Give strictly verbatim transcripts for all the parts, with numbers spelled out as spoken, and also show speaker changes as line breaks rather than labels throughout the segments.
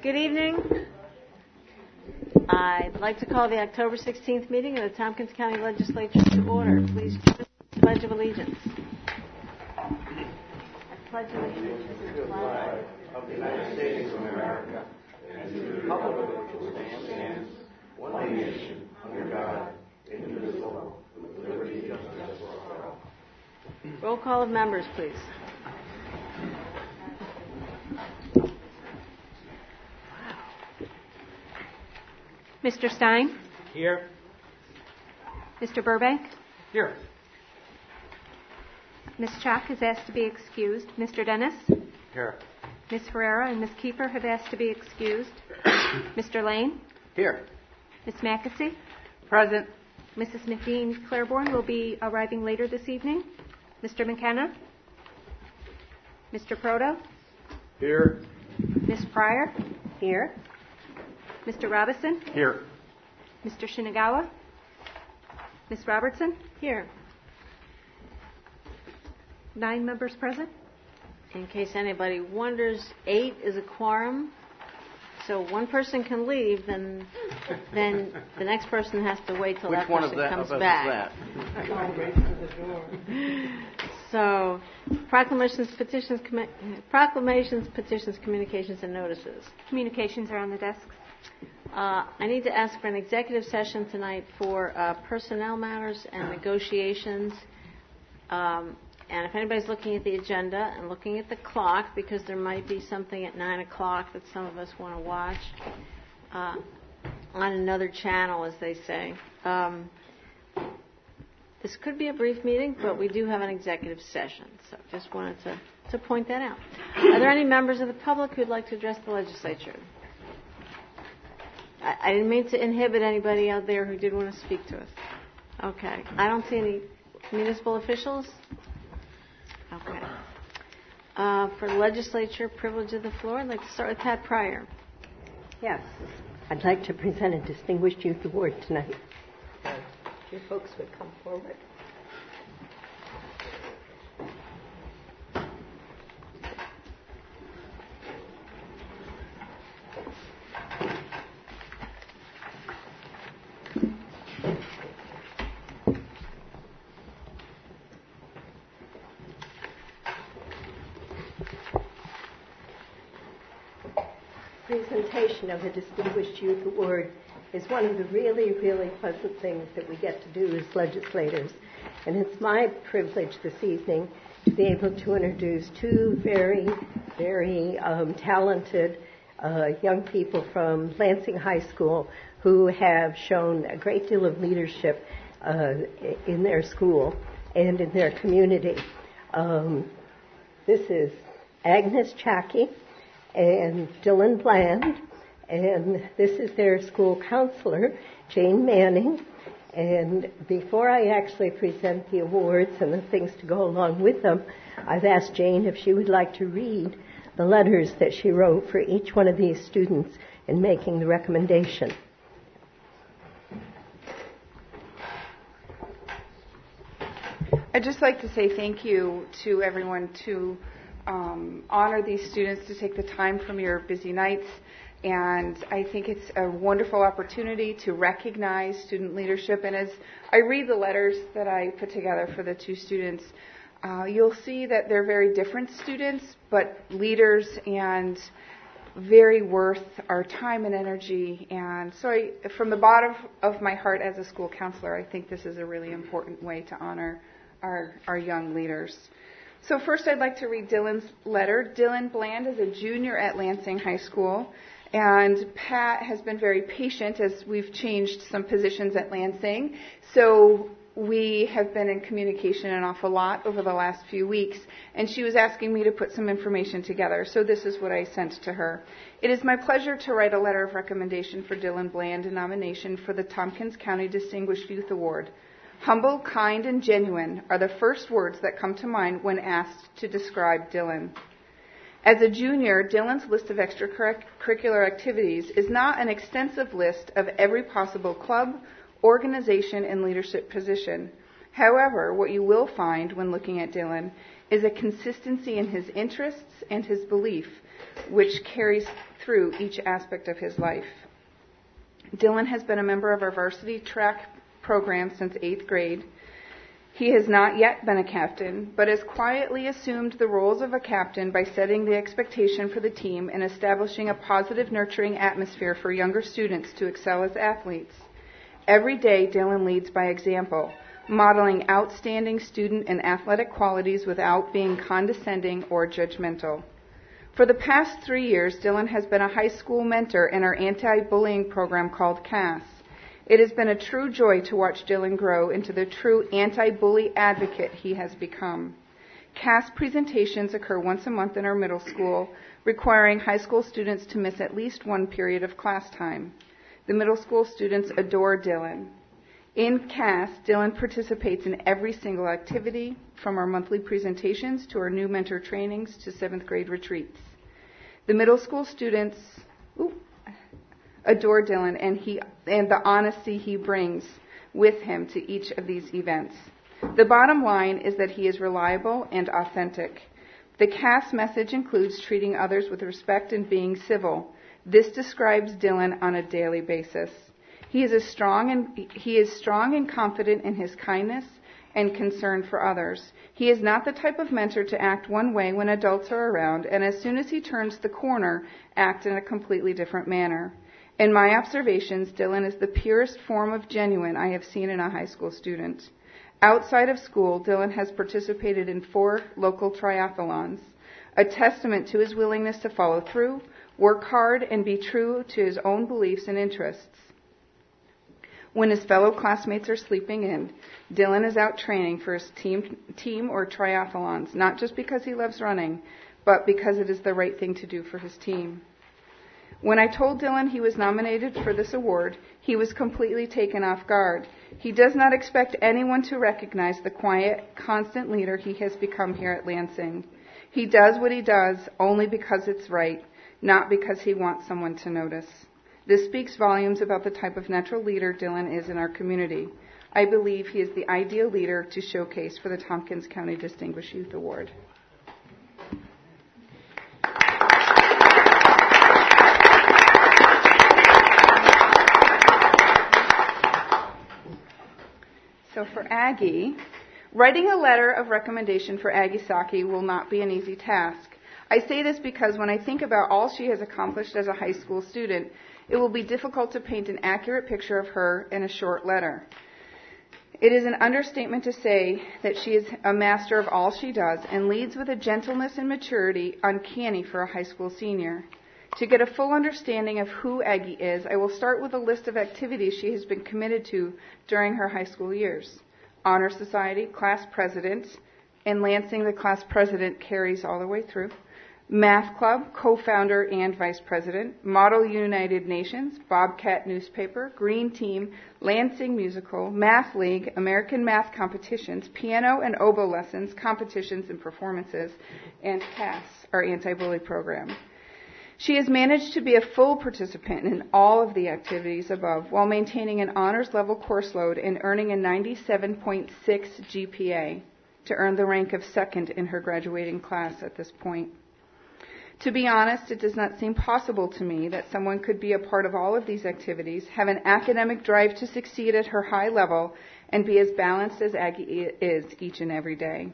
Good evening. I'd like to call the October sixteenth meeting of the Tompkins County Legislature to order. Please join us in the Pledge of Allegiance. I pledge allegiance to the flag
of the United States of America and to the republic which stands one nation under God, indivisible, with liberty and justice for all.
Roll call of members, please.
Mister Stein?
Here.
Mister Burbank?
Here.
Miz Chalk has asked to be excused. Mister Dennis?
Here.
Miz Herrera and Miz Keeper have asked to be excused. Mister Lane?
Here.
Miz Mackesy?
Present.
Missus McDean Claiborne will be arriving later this evening. Mister McKenna? Mister Proto?
Here.
Miz Pryor? Here. Mister Robison?
Here.
Mister Shinagawa? Miz Robertson?
Here.
Nine members present.
In case anybody wonders, eight is a quorum. So one person can leave, then then the next person has to wait till
Which
that
one
person
of that,
comes
of
back. So proclamations, petitions, commi- proclamations, petitions, communications, and notices.
Communications are on the desks.
Uh, I need to ask for an executive session tonight for uh, personnel matters and negotiations. Um, and if anybody's looking at the agenda and looking at the clock, because there might be something at nine o'clock that some of us want to watch uh, on another channel, as they say. Um, this could be a brief meeting, but we do have an executive session, so just wanted to, to point that out. Are there any members of the public who'd like to address the legislature? I, I didn't mean to inhibit anybody out there who did want to speak to us. Okay. I don't see any municipal officials. Okay. Uh, for legislature, privilege of the floor, I'd like to start with Pat Pryor.
Yes. I'd like to present a Distinguished Youth Award tonight. So if you folks would come forward. Presentation of the Distinguished Youth Award is one of the really, really pleasant things that we get to do as legislators. And it's my privilege this evening to be able to introduce two very, very um, talented uh, young people from Lansing High School who have shown a great deal of leadership uh, in their school and in their community. Um, this is Agnes Chackey and Dylan Bland, and this is their school counselor, Jane Manning. And before I actually present the awards and the things to go along with them, I've asked Jane if she would like to read the letters that she wrote for each one of these students in making the recommendation.
I'd just like to say thank you to everyone to Um, honor these students, to take the time from your busy nights. And I think it's a wonderful opportunity to recognize student leadership. And as I read the letters that I put together for the two students, uh, you'll see that they're very different students, but leaders and very worth our time and energy. And so I, from the bottom of my heart as a school counselor, I think this is a really important way to honor our, our young leaders. So first I'd like to read Dylan's letter. Dylan Bland is a junior at Lansing High School, and Pat has been very patient as we've changed some positions at Lansing. So we have been in communication an awful lot over the last few weeks, and she was asking me to put some information together. So this is what I sent to her. It is my pleasure to write a letter of recommendation for Dylan Bland, a nomination for the Tompkins County Distinguished Youth Award. Humble, kind, and genuine are the first words that come to mind when asked to describe Dylan. As a junior, Dylan's list of extracurricular activities is not an extensive list of every possible club, organization, and leadership position. However, what you will find when looking at Dylan is a consistency in his interests and his belief, which carries through each aspect of his life. Dylan has been a member of our varsity track program since eighth grade. He has not yet been a captain, but has quietly assumed the roles of a captain by setting the expectation for the team and establishing a positive, nurturing atmosphere for younger students to excel as athletes. Every day, Dylan leads by example, modeling outstanding student and athletic qualities without being condescending or judgmental. For the past three years, Dylan has been a high school mentor in our anti-bullying program called C A S. It has been a true joy to watch Dylan grow into the true anti-bully advocate he has become. C A S presentations occur once a month in our middle school, requiring high school students to miss at least one period of class time. The middle school students adore Dylan. In C A S, Dylan participates in every single activity, from our monthly presentations to our new mentor trainings to seventh grade retreats. The middle school students ooh, adore Dylan and he and the honesty he brings with him to each of these events. The bottom line is that he is reliable and authentic. The C A S message includes treating others with respect and being civil. This describes Dylan on a daily basis. He is a strong and he is strong and confident in his kindness and concern for others. He is not the type of mentor to act one way when adults are around, and as soon as he turns the corner, act in a completely different manner. In my observations, Dylan is the purest form of genuine I have seen in a high school student. Outside of school, Dylan has participated in four local triathlons, a testament to his willingness to follow through, work hard, and be true to his own beliefs and interests. When his fellow classmates are sleeping in, Dylan is out training for his team, team or triathlons, not just because he loves running, but because it is the right thing to do for his team. When I told Dylan he was nominated for this award, he was completely taken off guard. He does not expect anyone to recognize the quiet, constant leader he has become here at Lansing. He does what he does only because it's right, not because he wants someone to notice. This speaks volumes about the type of natural leader Dylan is in our community. I believe he is the ideal leader to showcase for the Tompkins County Distinguished Youth Award. So for Aggie, writing a letter of recommendation for Aggie Saki will not be an easy task. I say this because when I think about all she has accomplished as a high school student, it will be difficult to paint an accurate picture of her in a short letter. It is an understatement to say that she is a master of all she does and leads with a gentleness and maturity uncanny for a high school senior. To get a full understanding of who Aggie is, I will start with a list of activities she has been committed to during her high school years. Honor Society, class president. In Lansing, the class president carries all the way through. Math Club, co-founder and vice president. Model United Nations, Bobcat Newspaper, Green Team, Lansing Musical, Math League, American Math Competitions, piano and oboe lessons, competitions and performances, and C A S, our anti-bully program. She has managed to be a full participant in all of the activities above while maintaining an honors level course load and earning a ninety-seven point six G P A to earn the rank of second in her graduating class at this point. To be honest, it does not seem possible to me that someone could be a part of all of these activities, have an academic drive to succeed at her high level, and be as balanced as Aggie is each and every day.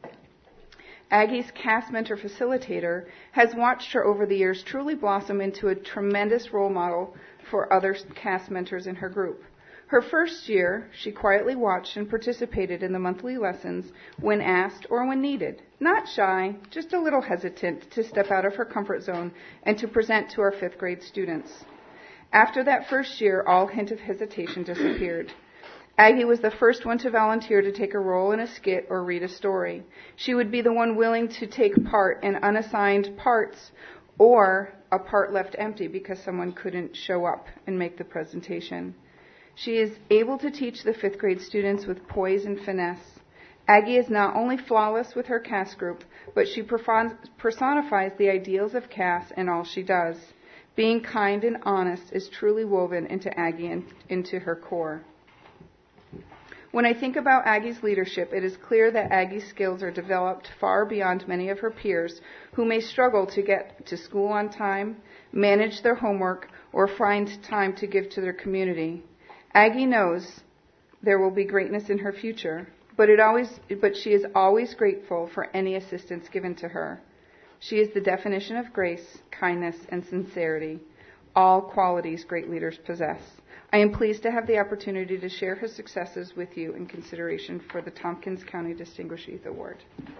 Aggie's C A S mentor facilitator has watched her over the years truly blossom into a tremendous role model for other C A S mentors in her group. Her first year, she quietly watched and participated in the monthly lessons when asked or when needed. Not shy, just a little hesitant to step out of her comfort zone and to present to our fifth grade students. After that first year, all hint of hesitation disappeared. Aggie was the first one to volunteer to take a role in a skit or read a story. She would be the one willing to take part in unassigned parts or a part left empty because someone couldn't show up and make the presentation. She is able to teach the fifth grade students with poise and finesse. Aggie is not only flawless with her C A S group, but she personifies the ideals of C A S in all she does. Being kind and honest is truly woven into Aggie and into her core. When I think about Aggie's leadership, it is clear that Aggie's skills are developed far beyond many of her peers who may struggle to get to school on time, manage their homework, or find time to give to their community. Aggie knows there will be greatness in her future, but it always, but she is always grateful for any assistance given to her. She is the definition of grace, kindness, and sincerity, all qualities great leaders possess. I am pleased to have the opportunity to share her successes with you in consideration for the Tompkins County Distinguished Youth Award.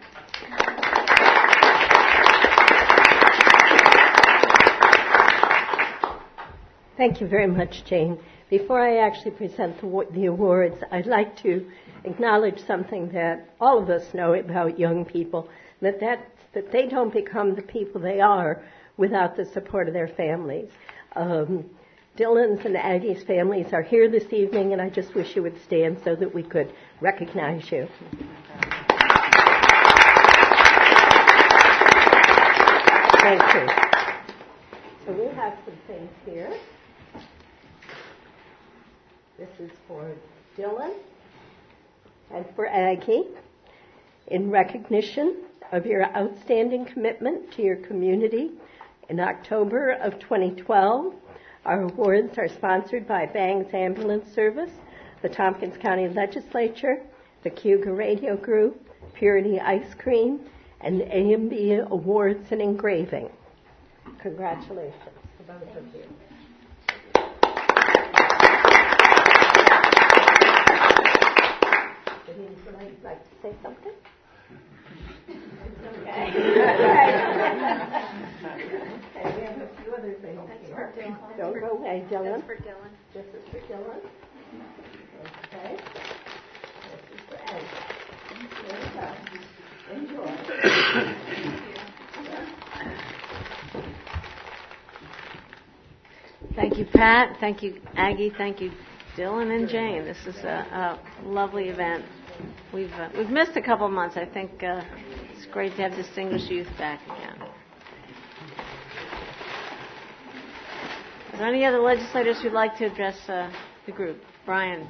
Thank you very much, Jane. Before I actually present the, the awards, I'd like to acknowledge something that all of us know about young people, that, that, that they don't become the people they are without the support of their families. Um, Dylan's and Aggie's families are here this evening, and I just wish you would stand so that we could recognize you. Thank you. So we have some things here. This is for Dylan and for Aggie in recognition of your outstanding commitment to your community. In October of twenty twelve, our awards are sponsored by Bangs Ambulance Service, the Tompkins County Legislature, the Cayuga Radio Group, Purity Ice Cream, and A M B Awards and Engraving. Congratulations to both of you. Would I like to say something? Okay. Okay, we have a few other things here. Don't go away, Dylan.
This is for Dylan.
This is for Dylan. Okay. This is for Aggie. There you go. Enjoy.
Thank you, Pat. Thank you, Aggie. Thank you, Dylan and Jane. This is a, a lovely event. We've uh, we've missed a couple months. I think uh, it's great to have Distinguished Youth back again. Are there any other legislators who'd like to address uh, the group? Brian.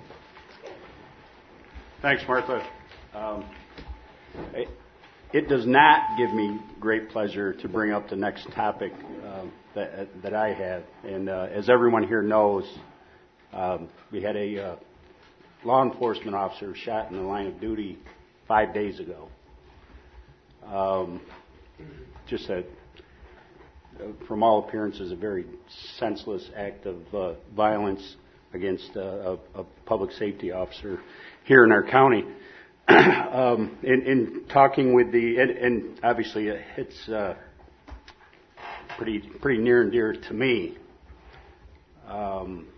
Thanks, Martha. Um, it, it does not give me great pleasure to bring up the next topic um, that that I have. And uh, as everyone here knows, um, we had a uh, law enforcement officer shot in the line of duty five days ago. Um, just a, from all appearances, a very senseless act of uh, violence against uh, a, a public safety officer here in our county. um, in, in talking with the, and, and obviously it's uh, pretty pretty near and dear to me. Um,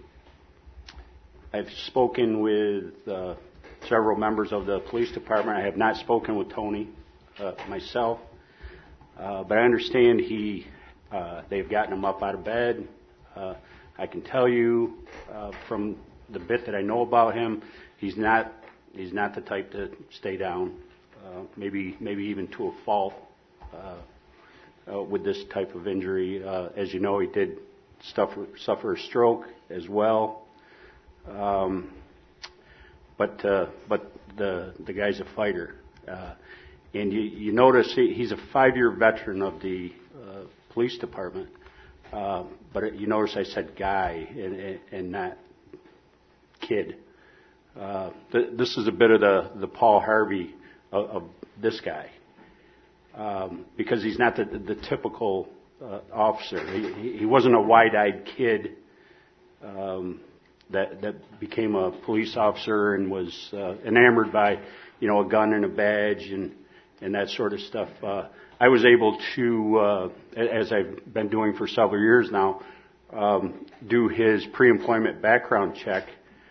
I've spoken with uh, several members of the police department. I have not spoken with Tony uh, myself, uh, but I understand he uh, they've gotten him up out of bed. Uh, I can tell you uh, from the bit that I know about him, he's not he's not the type to stay down. Uh, maybe maybe even to a fault uh, uh, with this type of injury. Uh, as you know, he did suffer, suffer a stroke as well. Um, but uh, but the the guy's a fighter, uh, and you, you notice he, he's a five-year veteran of the uh, police department. Uh, but it, you notice I said guy and, and, and not kid. Uh, th- this is a bit of the, the Paul Harvey of, of this guy, um, because he's not the, the typical uh, officer. He, he wasn't a wide-eyed kid. Um, That, that became a police officer and was uh, enamored by, you know, a gun and a badge and, and that sort of stuff. Uh, I was able to, uh, as I've been doing for several years now, um, do his pre-employment background check,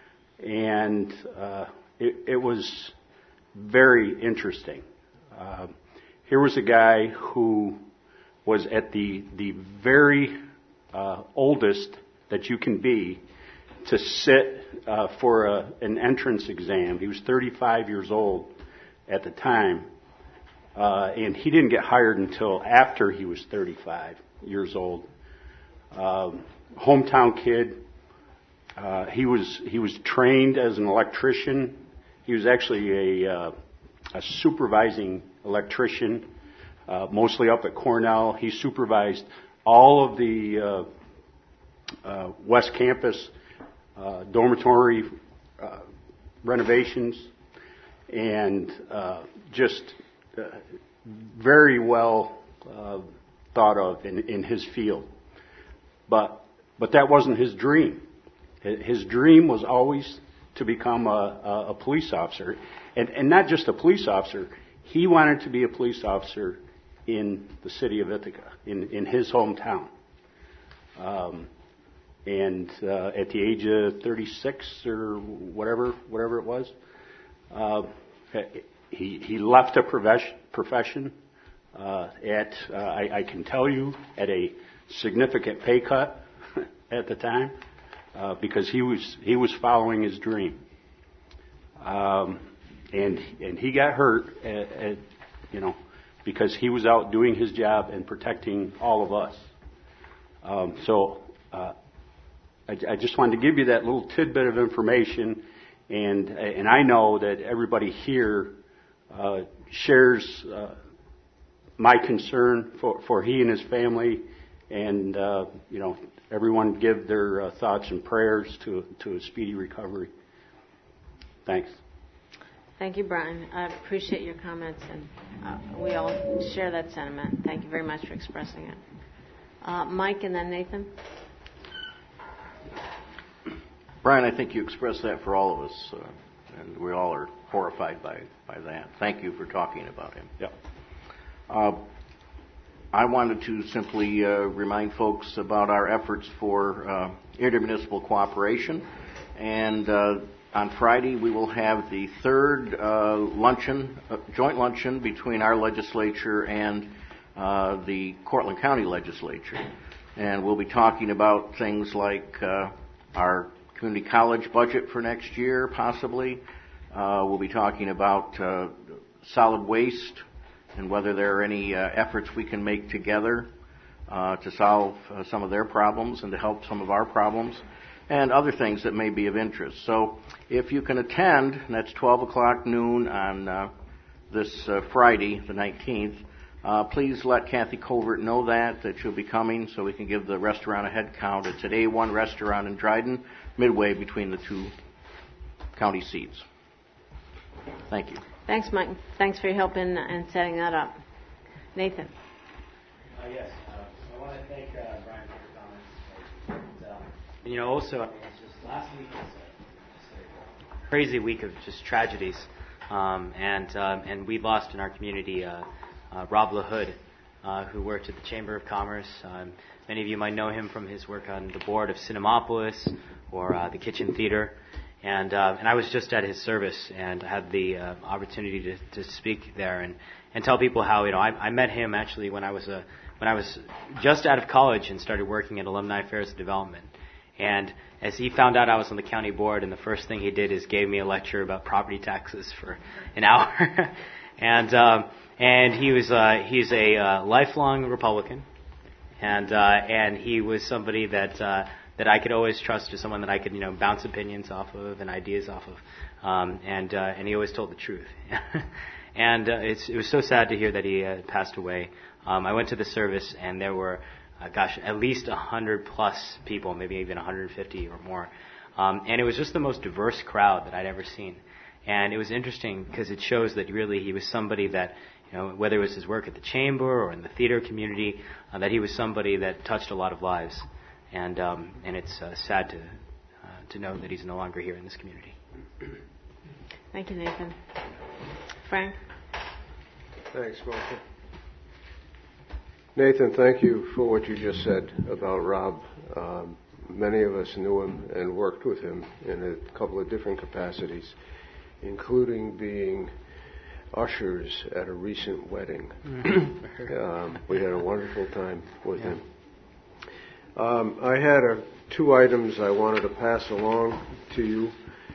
and uh, it, it was very interesting. Uh, here was a guy who was at the the very uh, oldest that you can be to sit uh, for a, an entrance exam. He was thirty-five years old at the time, uh, and he didn't get hired until after he was thirty-five years old. Um, hometown kid. Uh, he was he was trained as an electrician. he was actually a, uh, a supervising electrician, uh, mostly up at Cornell. He supervised all of the uh, uh, West Campus uh, dormitory uh, renovations, and uh, just uh, very well uh, thought of in, in his field. But but that wasn't his dream. His dream was always to become a, a, a police officer, and, and not just a police officer. He wanted to be a police officer in the city of Ithaca, in, in his hometown. Um, and uh, at the age of thirty-six or whatever, whatever it was, uh, he he left a profession. profession uh, at uh, I, I can tell you at a significant pay cut at the time, uh, because he was he was following his dream. Um, and and he got hurt, at, at, you know, because he was out doing his job and protecting all of us. Um, so uh, I, I just wanted to give you that little tidbit of information, and and I know that everybody here uh, shares uh, my concern for, for he and his family, and uh, you know, everyone give their uh, thoughts and prayers to to a speedy recovery. Thanks.
Thank you, Brian. I appreciate your comments, and uh, we all share that sentiment. Thank you very much for expressing it. Uh, Mike, and then Nathan.
Brian, I think you expressed that for all of us, uh, and we all are horrified by, by that. Thank you for talking about him.
Yep.
Uh, I wanted to simply uh, remind folks about our efforts for uh, intermunicipal cooperation, and uh, on Friday we will have the third uh, luncheon, uh, joint luncheon between our legislature and uh, the Cortland County Legislature, and we'll be talking about things like uh, our community college budget for next year, possibly. Uh, we'll be talking about uh, solid waste and whether there are any uh, efforts we can make together uh, to solve uh, some of their problems and to help some of our problems, and other things that may be of interest. So if you can attend, and that's twelve o'clock noon on uh, this uh, Friday, the nineteenth, uh, please let Kathy Covert know that, that she'll be coming so we can give the restaurant a head count. It's at A one Restaurant in Dryden, midway between the two county seats. Thank you.
Thanks, Mike. Thanks for your help in, in setting that up. Nathan.
Uh, yes, uh, I want to thank uh, Brian for your comments. And, um, and, you know, also, I mean, it's just last week was a, just a crazy week of just tragedies, um, and um, and we lost in our community uh, uh, Rob LaHood, uh, who worked at the Chamber of Commerce. Um, many of you might know him from his work on the board of Cinemapolis or uh, the Kitchen Theater. And uh, and I was just at his service and had the uh, opportunity to, to speak there and, and tell people how, you know, I, I met him actually when I was a when I was just out of college and started working at Alumni Affairs and Development. And as he found out I was on the county board, and the first thing he did is gave me a lecture about property taxes for an hour. and um, and he was uh, he's a uh, lifelong Republican, and uh, and he was somebody that. Uh, that I could always trust as someone that I could, you know, bounce opinions off of and ideas off of, um, and uh, and he always told the truth. and uh, it's, it was so sad to hear that he uh, passed away. Um, I went to the service, and there were, uh, gosh, at least one hundred plus people, maybe even one hundred fifty or more. Um, and it was just the most diverse crowd that I'd ever seen. And it was interesting because it shows that really he was somebody that, you know, whether it was his work at the chamber or in the theater community, uh, that he was somebody that touched a lot of lives. And um, and it's uh, sad to uh, to know that he's no longer here in this community.
Thank you, Nathan. Frank?
Thanks, Martha. Nathan, thank you for what you just said about Rob. Um, many of us knew him and worked with him in a couple of different capacities, including being ushers at a recent wedding. um, we had a wonderful time with yeah. him. Um, I had a, two items I wanted to pass along to you.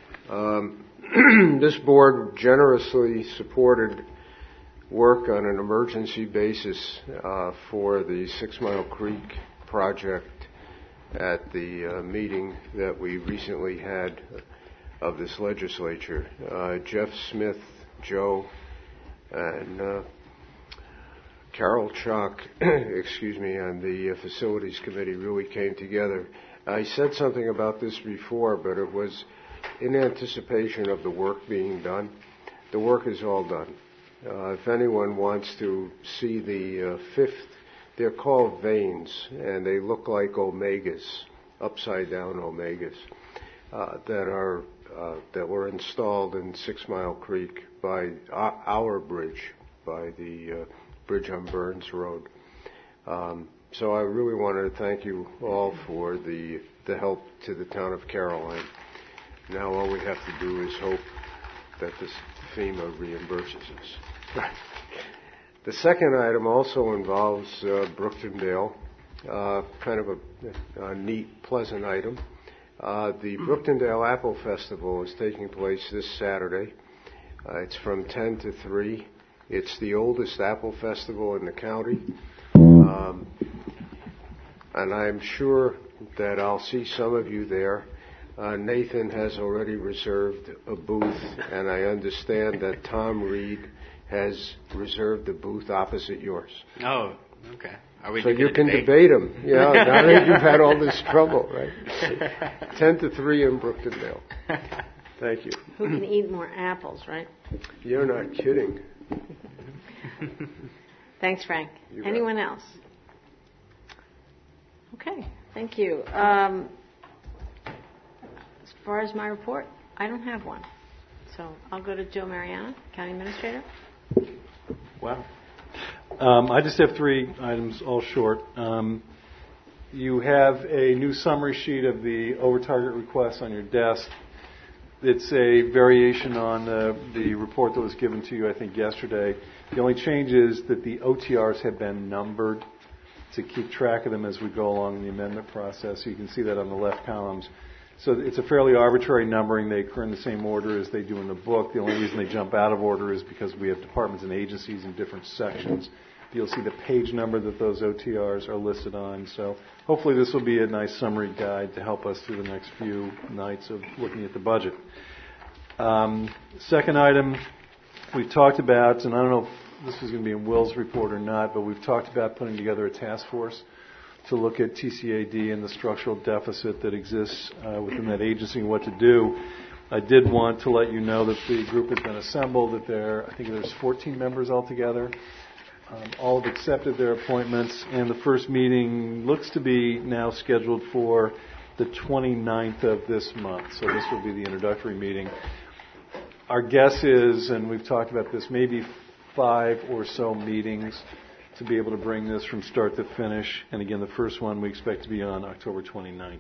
Um, this board generously supported work on an emergency basis uh, for the Six Mile Creek project at the uh, meeting that we recently had of this legislature. Uh, Jeff Smith, Joe, and uh, Carol Chalk, excuse me, on the uh, Facilities Committee really came together. I said something about this before, but it was in anticipation of the work being done. The work is all done. Uh, if anyone wants to see the uh, fifth, they're called veins, and they look like omegas, upside down omegas, uh, that are uh, that were installed in Six Mile Creek by our, our bridge, by the uh, bridge on Burns Road. Um, so I really wanted to thank you all for the the help to the town of Caroline. Now all we have to do is hope that this FEMA reimburses us. The second item also involves uh, Brooktondale, uh, kind of a, a neat, pleasant item. Uh, the Brooktondale Apple Festival is taking place this Saturday. Uh, it's from ten to three. It's the oldest apple festival in the county. Um, and I'm sure that I'll see some of you there. Uh, Nathan has already reserved a booth, and I understand that Tom Reed has reserved a booth opposite yours.
Oh, okay. Are we
so you can
debate?
debate him. Yeah, now that you've had all this trouble, right? Ten to three in Brooktondale. Thank you.
Who can eat more apples, right?
You're not kidding.
Thanks, Frank.
You're
Anyone
right.
else? Okay, thank you. Um, as far as my report, I don't have one. So I'll go to Joe Mariana, County Administrator.
Wow. Um, I just have three items, all short. Um, you have a new summary sheet of the over-target requests on your desk. It's a variation on uh, the report that was given to you, I think, yesterday. The only change is that the O T Rs have been numbered to keep track of them as we go along in the amendment process. So you can see that on the left columns. So it's a fairly arbitrary numbering. They occur in the same order as they do in the book. The only reason they jump out of order is because we have departments and agencies in different sections. You'll see the page number that those O T Rs are listed on. So hopefully this will be a nice summary guide to help us through the next few nights of looking at the budget. Um, second item we've talked about, and I don't know if this is going to be in Will's report or not, but we've talked about putting together a task force to look at T C A D and the structural deficit that exists uh, within that agency and what to do. I did want to let you know that the group has been assembled, that there, I think there's fourteen members altogether. Um, all have accepted their appointments, and the first meeting looks to be now scheduled for the twenty-ninth of this month. So this will be the introductory meeting. Our guess is, and we've talked about this, maybe five or so meetings to be able to bring this from start to finish. And again, the first one we expect to be on October twenty-ninth.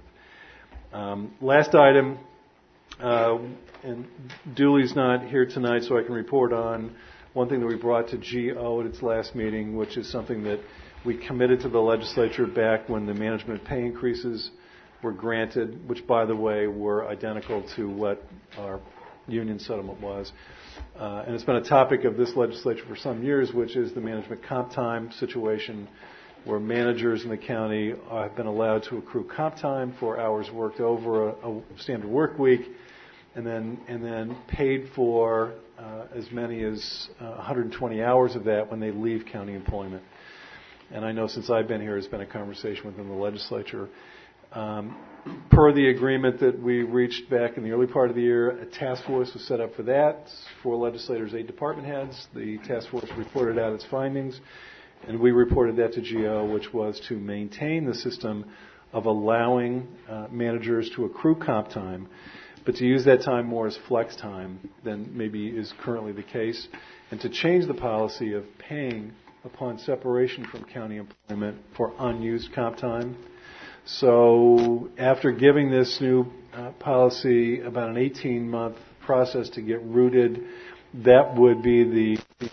Um, last item, uh, and Dooley's not here tonight, so I can report on one thing that we brought to G O at its last meeting, which is something that we committed to the legislature back when the management pay increases were granted, which, by the way, were identical to what our union settlement was. Uh, and it's been a topic of this legislature for some years, which is the management comp time situation, where managers in the county have been allowed to accrue comp time for hours worked over a, a standard work week, and then and then paid for uh, as many as uh, one hundred twenty hours of that when they leave county employment. And I know since I've been here, it's been a conversation within the legislature. Um, per the agreement that we reached back in the early part of the year, a task force was set up for that. Four legislators, eight department heads. The task force reported out its findings, and we reported that to G O, which was to maintain the system of allowing uh, managers to accrue comp time, but to use that time more as flex time than maybe is currently the case, and to change the policy of paying upon separation from county employment for unused comp time. So after giving this new uh, policy about an eighteen-month process to get rooted, that would be the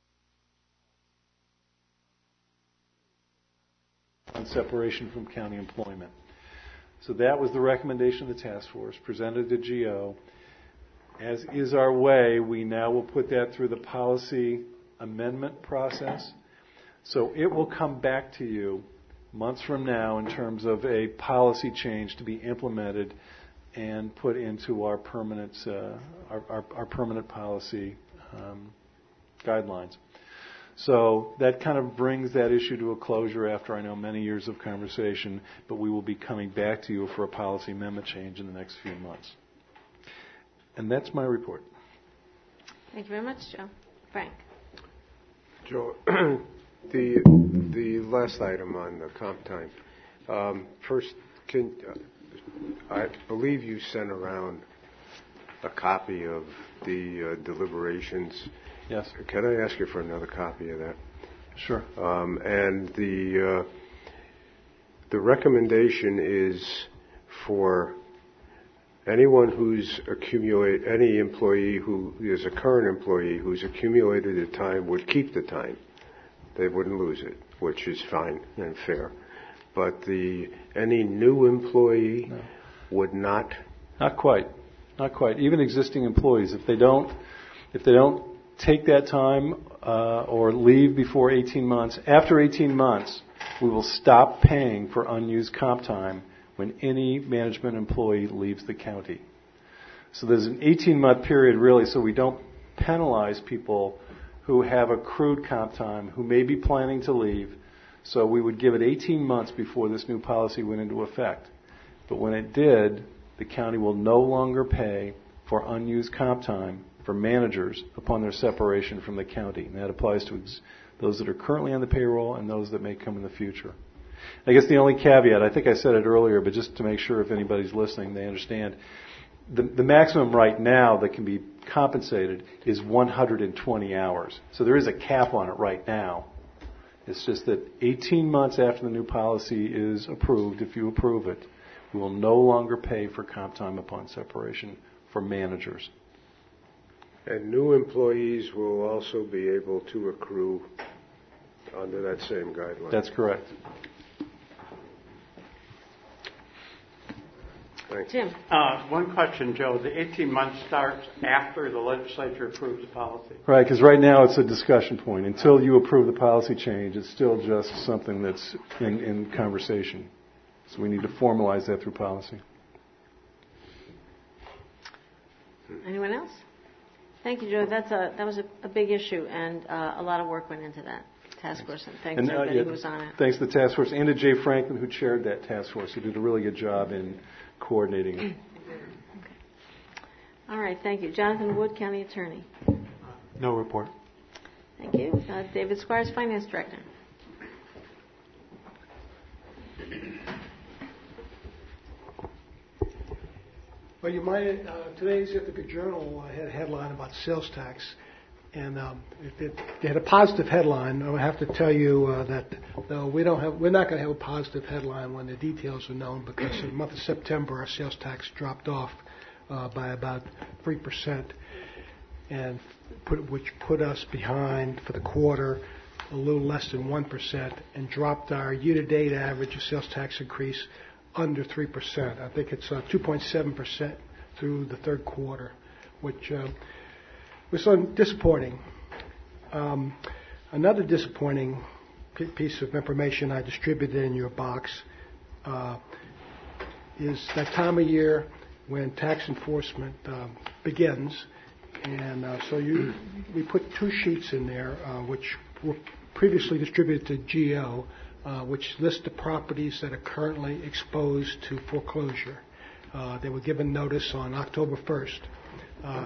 on separation from county employment. So that was the recommendation of the task force presented to G O. As is our way, we now will put that through the policy amendment process. So it will come back to you months from now in terms of a policy change to be implemented and put into our permanent uh, our, our, our permanent policy um, guidelines. So that kind of brings that issue to a closure after I know many years of conversation, but we will be coming back to you for a policy amendment change in the next few months. And that's my report.
Thank you very much, Joe. Frank.
Joe, the the last item on the comp time. Um, first, can uh, I believe you sent around a copy of the uh, deliberations.
Yes.
Can I ask you for another copy of that?
Sure.
Um, and the uh, the recommendation is for anyone who's accumulate any employee who is a current employee who's accumulated the time would keep the time. They wouldn't lose it, which is fine and fair. But the any new employee
no.
would not.
Not quite. Not quite. Even existing employees, if they don't, if they don't take that time uh, or leave before eighteen months, after eighteen months, we will stop paying for unused comp time when any management employee leaves the county. So there's an eighteen-month period, really, so we don't penalize people who have accrued comp time, who may be planning to leave. So we would give it eighteen months before this new policy went into effect. But when it did, the county will no longer pay for unused comp time for managers upon their separation from the county. And that applies to ex- those that are currently on the payroll and those that may come in the future. I guess the only caveat, I think I said it earlier, but just to make sure if anybody's listening, they understand, the, the maximum right now that can be compensated is one hundred twenty hours. So there is a cap on it right now. It's just that eighteen months after the new policy is approved, if you approve it, we will no longer pay for comp time upon separation for managers.
And new employees will also be able to accrue under that same guideline.
That's correct.
Thanks.
Jim.
Uh, one question, Joe. The eighteen months starts after the legislature approves the policy.
Right, because right now it's a discussion point. Until you approve the policy change, it's still just something that's in, in conversation. So we need to formalize that through policy.
Anyone else? Thank you, Joe. That's a that was a, a big issue, and uh, a lot of work went into that task force. And thanks
and,
to
uh,
everybody
yeah,
who was on it.
Thanks to the task force and to Jay Franklin, who chaired that task force, who did a really good job in coordinating it.
Okay. All right. Thank you, Jonathan Wood, County Attorney.
No report.
Thank you, uh, David Squires, Finance Director.
Well, you might, uh, today's Ithaca Journal uh, had a headline about sales tax, and um, if it, they had a positive headline. I would have to tell you uh, that no, we don't have, we're not going to have a positive headline when the details are known, because in the month of September our sales tax dropped off uh, by about three percent, and put, which put us behind for the quarter a little less than one percent, and dropped our year-to-date average of sales tax increase under three percent. I think it's uh, two point seven percent through the third quarter, which uh, was so disappointing. Um, another disappointing p- piece of information I distributed in your box uh, is that time of year when tax enforcement um, begins. And uh, so you, we put two sheets in there, uh, which were previously distributed to G O, Uh, which list the properties that are currently exposed to foreclosure. Uh, they were given notice on October first. Uh,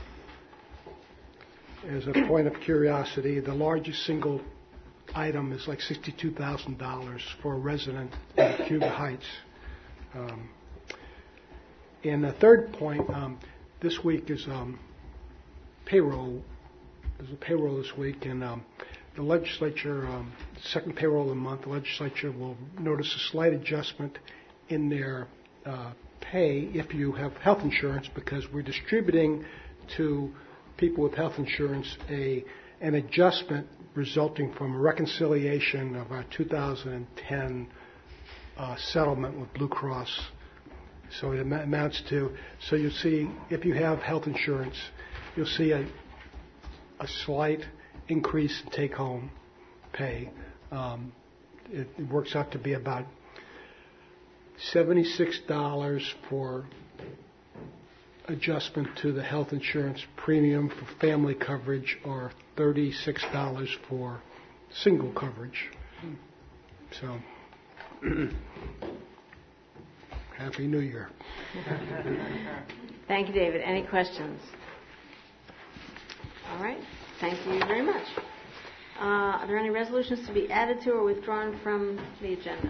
as a point of curiosity, the largest single item is like sixty-two thousand dollars for a resident in Cuba Heights. Um, and the third point, um, this week is um, payroll. There's a payroll this week, and um, the legislature, um, second payroll of the month, the legislature will notice a slight adjustment in their uh, pay if you have health insurance, because we're distributing to people with health insurance a an adjustment resulting from a reconciliation of our two thousand ten uh, settlement with Blue Cross. So it amounts to, so you'll see, if you have health insurance, you'll see a a slight increase in take-home pay. Um, it, it works out to be about seventy-six dollars for adjustment to the health insurance premium for family coverage, or thirty-six dollars for single coverage. So, Happy New Year.
Thank you, David. Any questions? All right. Thank you very much. Uh, are there any resolutions to be added to or withdrawn from the agenda?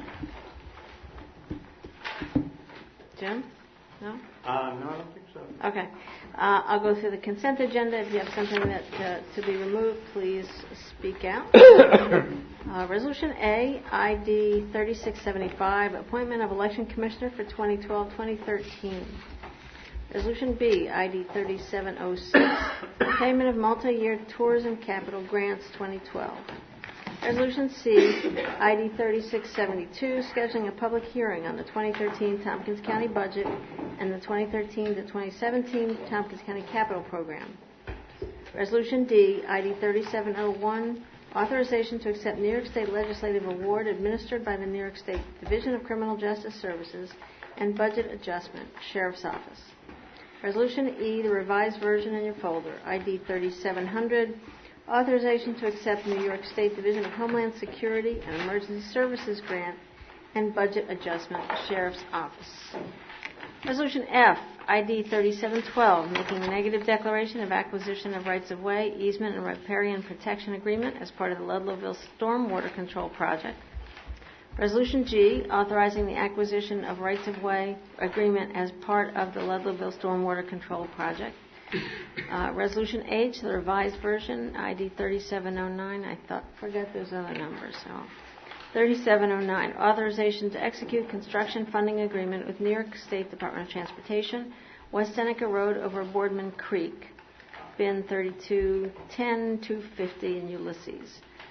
Jim? No?
Uh, no, I don't think so.
Okay. Uh, I'll go through the consent agenda. If you have something that uh, to be removed, please speak out. uh, Resolution A, I D thirty-six seventy-five, appointment of election commissioner for twenty twelve to twenty thirteen. Resolution B, I D thirty-seven oh six, payment of multi-year tourism capital grants twenty twelve. Resolution C, I D thirty-six seventy-two, scheduling a public hearing on the twenty thirteen Tompkins County budget and the twenty thirteen to twenty seventeen Tompkins County Capital Program. Resolution D, I D thirty-seven oh one, authorization to accept New York State Legislative Award administered by the New York State Division of Criminal Justice Services and budget adjustment, Sheriff's Office. Resolution E, the revised version in your folder, I D thirty-seven hundred, authorization to accept New York State Division of Homeland Security and Emergency Services grant and budget adjustment, Sheriff's Office. Resolution F, I D thirty-seven twelve, making a negative declaration of acquisition of rights-of-way, easement, and riparian protection agreement as part of the Ludlowville Stormwater Control Project. Resolution G, authorizing the acquisition of rights-of-way agreement as part of the Ludlowville Stormwater Control Project. Uh, Resolution H, the revised version, I D thirty-seven oh nine. I thought, forget those other numbers. So, thirty-seven oh nine, authorization to execute construction funding agreement with New York State Department of Transportation, West Seneca Road over Boardman Creek, B I N thirty-two ten two fifty in Ulysses.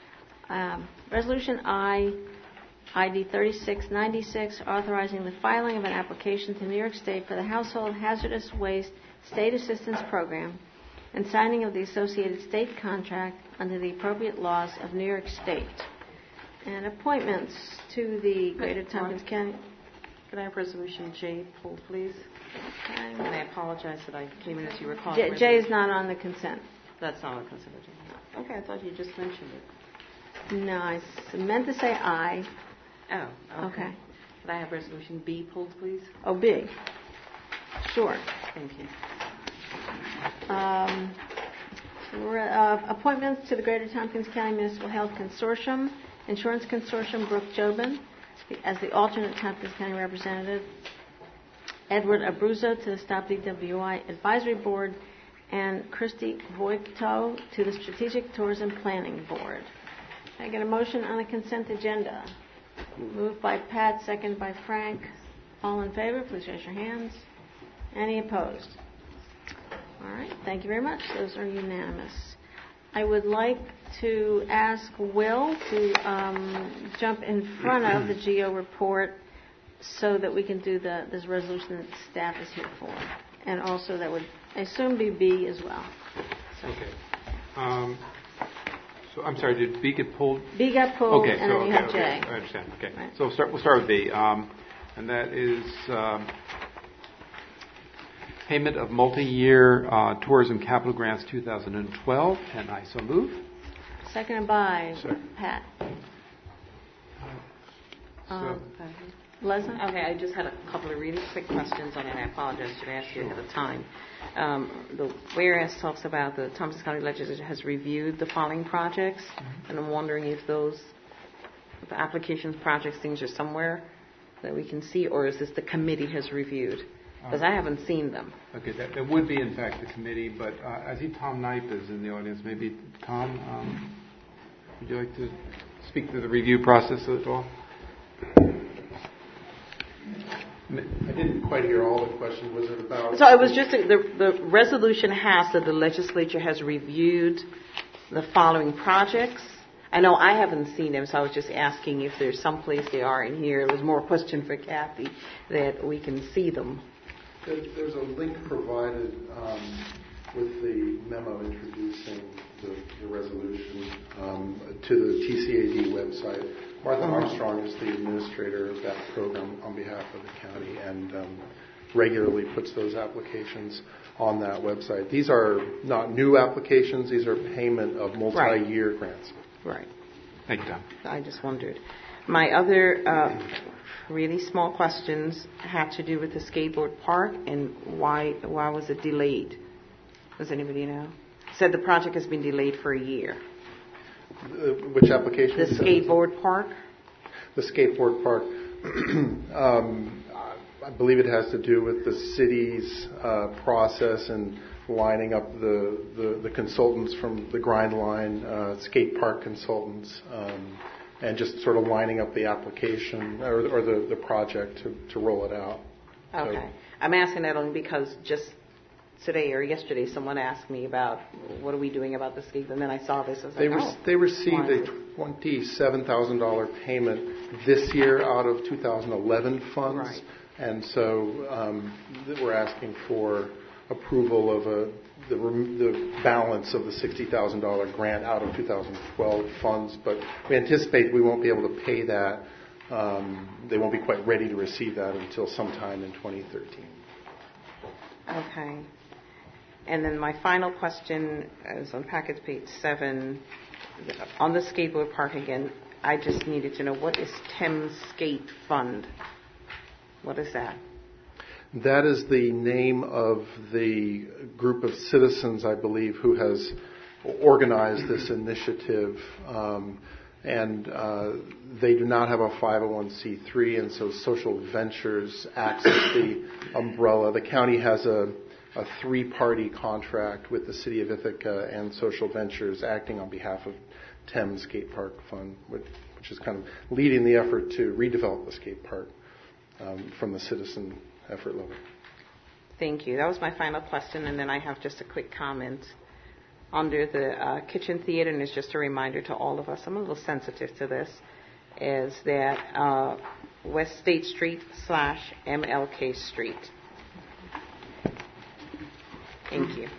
Um, Resolution I, I D thirty-six ninety-six, authorizing the filing of an application to New York State for the Household Hazardous Waste State Assistance Program and signing of the associated state contract under the appropriate laws of New York State. And appointments to the Greater Tompkins County.
Could I have Resolution J pulled, please?
Okay.
And I apologize that I came in as you were calling.
J, J is not on the consent.
That's not on the consent agenda. Okay, I thought you just mentioned it.
No, I meant to say I.
Oh, okay.
Okay.
Could I have Resolution B pulled, please?
Oh, B. Sure.
Thank you.
Um, uh, appointments to the Greater Tompkins County Municipal Health Consortium, Insurance Consortium, Brooke Jobin as the alternate Tompkins County representative, Edward Abruzzo to the Stop D W I Advisory Board, and Christy Voigto to the Strategic Tourism Planning Board. Can I get a motion on the consent agenda? Moved by Pat, second by Frank. All in favor, please raise your hands. Any opposed? All right, thank you very much. Those are unanimous. I would like to ask Will to um, jump in front of the G O report so that we can do the this resolution that staff is here for. And also that would, I assume, be B as well. So.
Okay. Um, so I'm sorry, did B get pulled?
B got pulled,
okay,
and
so,
then you
okay,
have
okay.
J.
I understand. Okay.
Right.
So we'll start, we'll start with B. Um, and that is um, payment of multi-year uh, tourism capital grants two thousand twelve, and I so move.
Seconded by
Sir.
Pat.
So,
Um, Leslie?
Okay, I just had a couple of really quick questions on it, and I apologize to ask you ahead of time. Um, the whereas talks about the Tompkins County Legislature has reviewed the following projects, mm-hmm. and I'm wondering if those the applications, projects, things are somewhere that we can see, or is this the committee has reviewed? Because I haven't seen them.
Okay, that, that would be, in fact, the committee, but uh, I see Tom Knipe is in the audience. Maybe, Tom, um, would you like to speak to the review process at all?
I didn't quite hear all the question. Was it about...
So it was just, the, the resolution has that the legislature has reviewed the following projects. I know I haven't seen them, so I was just asking if there's someplace they are in here. It was more a question for Kathy, that we can see them.
There's a link provided um, with the memo introducing the, the resolution um, to the T C A D website. Martha
Mhm.
Armstrong is the administrator of that program on behalf of the county and um, regularly puts those applications on that website. These are not new applications. These are payment of multi-year
Right.
grants.
Right.
Thank you, Tom.
I just wondered. My other uh, really small questions had to do with the skateboard park and why why was it delayed? Does anybody know? It said the project has been delayed for a year.
Uh, which application?
The skateboard park?
The skateboard park. um, I believe it has to do with the city's uh, process and lining up the, the, the consultants from the Grind Line, uh, skate park consultants, um, and just sort of lining up the application or, or the, the project to, to roll it out.
Okay.
So,
I'm asking that only because just today or yesterday someone asked me about what are we doing about the skate, and then I saw this. I was
They,
like,
re-
oh,
they received
why?
a twenty-seven thousand dollars payment this year out of two thousand eleven funds.
Right.
And so um, th- we're asking for approval of a, the, rem- the balance of the sixty thousand dollars grant out of two thousand twelve funds. But we anticipate we won't be able to pay that. Um, they won't be quite ready to receive that until sometime in twenty thirteen.
Okay. And then my final question is on packet page seven. On the skateboard park again, I just needed to know, what is Thames Skate Fund? What is that?
That is the name of the group of citizens, I believe, who has organized this initiative. Um, and uh, they do not have a five oh one c three, and so Social Ventures acts as the umbrella. The county has a, a three-party contract with the City of Ithaca and Social Ventures acting on behalf of Thames Skate Park Fund, which, which is kind of leading the effort to redevelop the skate park um, from the citizen effort level.
Thank you. That was my final question, and then I have just a quick comment. Under the uh, kitchen theater, and it's just a reminder to all of us, I'm a little sensitive to this, is that uh, West State Street slash M L K Street. Thank you.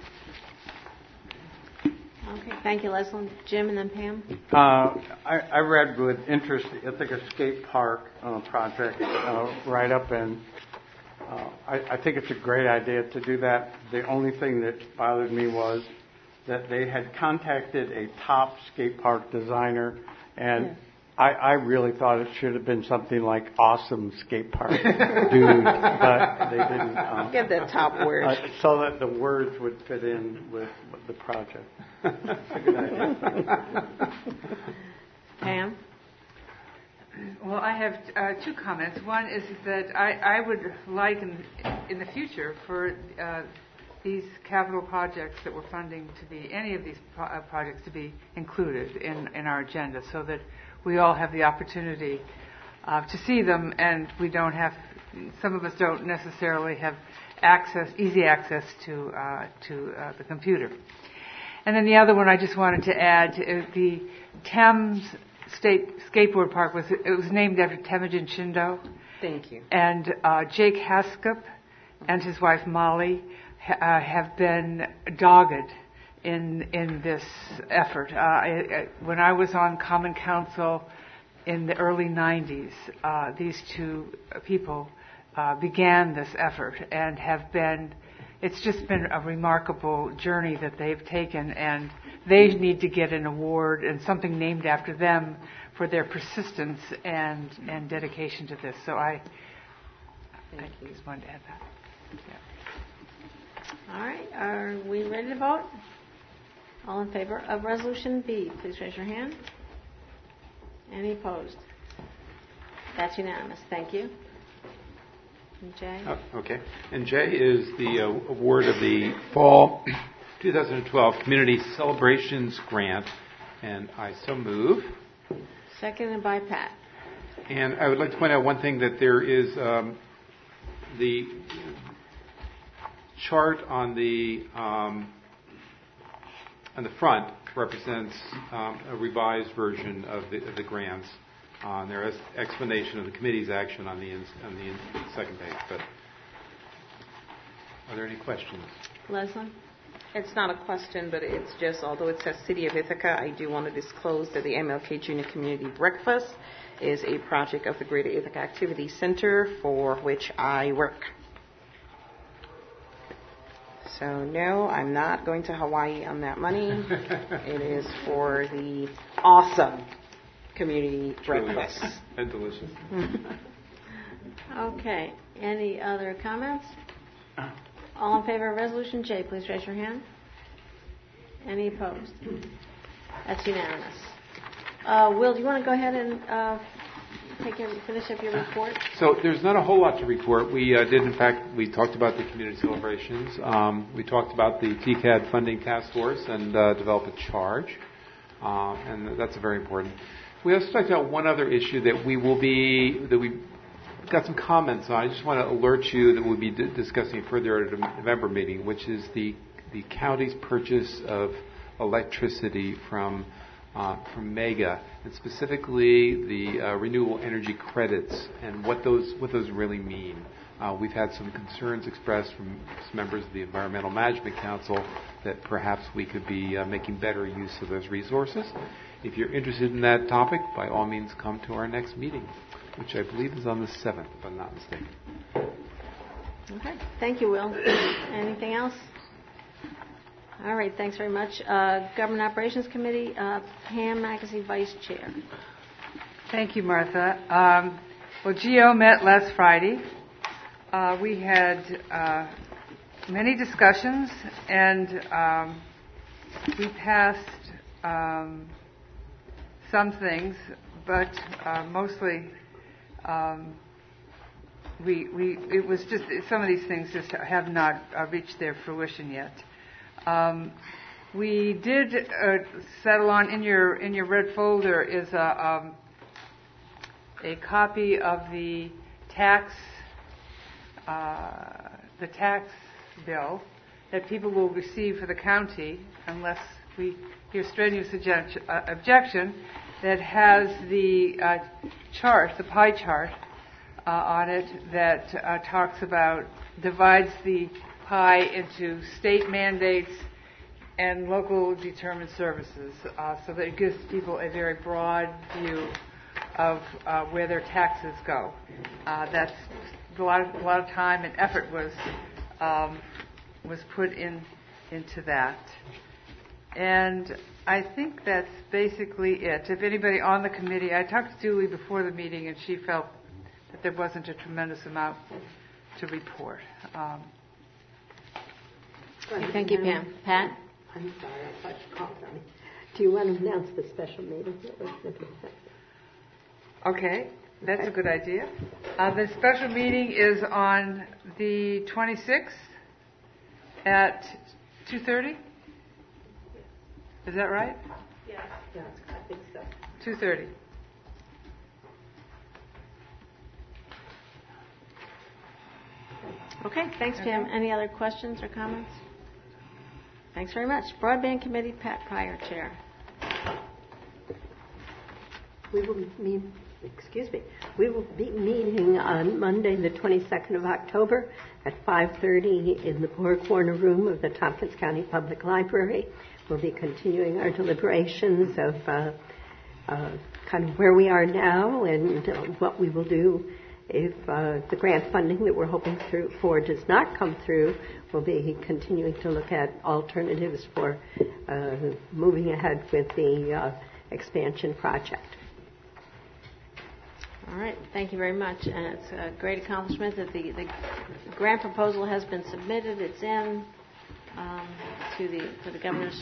Okay, thank you, Leslie. Jim and then Pam.
Uh, I, I read with interest the Ithaca Skate Park uh, project uh, right up, and uh, I, I think it's a great idea to do that. The only thing that bothered me was that they had contacted a top skate park designer, and
Yeah.
I, I really thought it should have been something like Awesome Skate Park Dude, but they didn't. Um,
Give that top word.
uh, so that the words would fit in with the project. It's a good idea.
Pam?
Well, I have uh, two comments. One is that I, I would like in, in the future for uh, these capital projects that we're funding to be, any of these pro- uh, projects to be included in, in our agenda so that we all have the opportunity uh, to see them, and we don't have, some of us don't necessarily have access, easy access to, uh, to uh, the computer. And then the other one I just wanted to add, uh, the Thames State Skateboard Park was, it was named after Temujin Shindo.
Thank you.
And uh, Jake Haskip and his wife Molly ha- uh, have been dogged in in this effort. Uh, I, I, when I was on Common Council in the early nineties, uh, these two people uh, began this effort and have been, it's just been a remarkable journey that they've taken, and they need to get an award and something named after them for their persistence and, and dedication to this. So I, I just wanted to add that. Yeah.
All right, are we ready to vote? All in favor of Resolution B, please raise your hand. Any opposed? That's unanimous. Thank you. And Jay?
Oh, okay. And J is the uh, award of the Fall twenty twelve Community Celebrations Grant, and I so move.
Seconded by Pat.
And I would like to point out one thing, that there is um, the chart on the um, on the front represents um, a revised version of the, of the grants. Uh, there is explanation of the committee's action on the in, on the in, second page. But are there any questions?
Leslie?
It's not a question, but it's just, although it says City of Ithaca, I do want to disclose that the M L K Junior Community Breakfast is a project of the Greater Ithaca Activity Center for which I work. So no, I'm not going to Hawaii on that money. It is for the awesome community breakfast.
And delicious.
Okay. Any other comments? All in favor of Resolution J, please raise your hand. Any opposed? That's unanimous. Uh, Will, do you want to go ahead and uh, take your, finish up your report?
So there's not a whole lot to report. We uh, did, in fact, we talked about the community celebrations. Um, we talked about the T C A D funding task force and uh, develop a charge, uh, and that's very important. We also talked about one other issue that we will be that we got some comments on. I just want to alert you that we'll be d- discussing further at a November meeting, which is the the county's purchase of electricity from uh, from Mega, and specifically the uh, renewable energy credits and what those what those really mean. Uh, we've had some concerns expressed from some members of the Environmental Management Council that perhaps we could be uh, making better use of those resources. If you're interested in that topic, by all means come to our next meeting, which I believe is on the seventh, if I'm not mistaken.
Okay. Thank you, Will. Anything else? All right. Thanks very much. Uh, Government Operations Committee, uh, Pam Magazine, Vice Chair.
Thank you, Martha. Um, well, G O met last Friday. Uh, we had uh, many discussions, and um, we passed um, some things, but uh, mostly um, we we it was just some of these things just have not uh, reached their fruition yet. Um, we did uh, settle on in your in your red folder is a um, a copy of the tax uh, the tax bill that people will receive for the county unless we hear strenuous objection, uh, objection that has the uh, chart, the pie chart uh, on it that uh, talks about, divides the pie into state mandates and local determined services, uh, so that it gives people a very broad view of uh, where their taxes go. Uh, that's a lot of, a lot of time and effort was um, was put in into that. And I think that's basically it. If anybody on the committee, I talked to Julie before the meeting, and she felt that there wasn't a tremendous amount to report. Um,
Thank you, Pam. Pat?
I'm sorry, I thought you called on me. Do you want to announce the special meeting?
Okay, that's
Okay.
a good idea. Uh, the special meeting is on the twenty-sixth at two thirty? Is that right?
Yes. Yeah, I think so.
two thirty.
Okay. Thanks, Pam. Any other questions or comments? Thanks very much. Broadband Committee, Pat Pryor, Chair.
We will meet, excuse me, we will be meeting on Monday, the twenty-second of October at five thirty in the Four Corner Room of the Tompkins County Public Library. We'll be continuing our deliberations of uh, uh, kind of where we are now and uh, what we will do if uh, the grant funding that we're hoping through for does not come through. We'll be continuing to look at alternatives for uh, moving ahead with the uh, expansion project.
All right. Thank you very much. And it's a great accomplishment that the, the grant proposal has been submitted. It's in um, to the for the governor's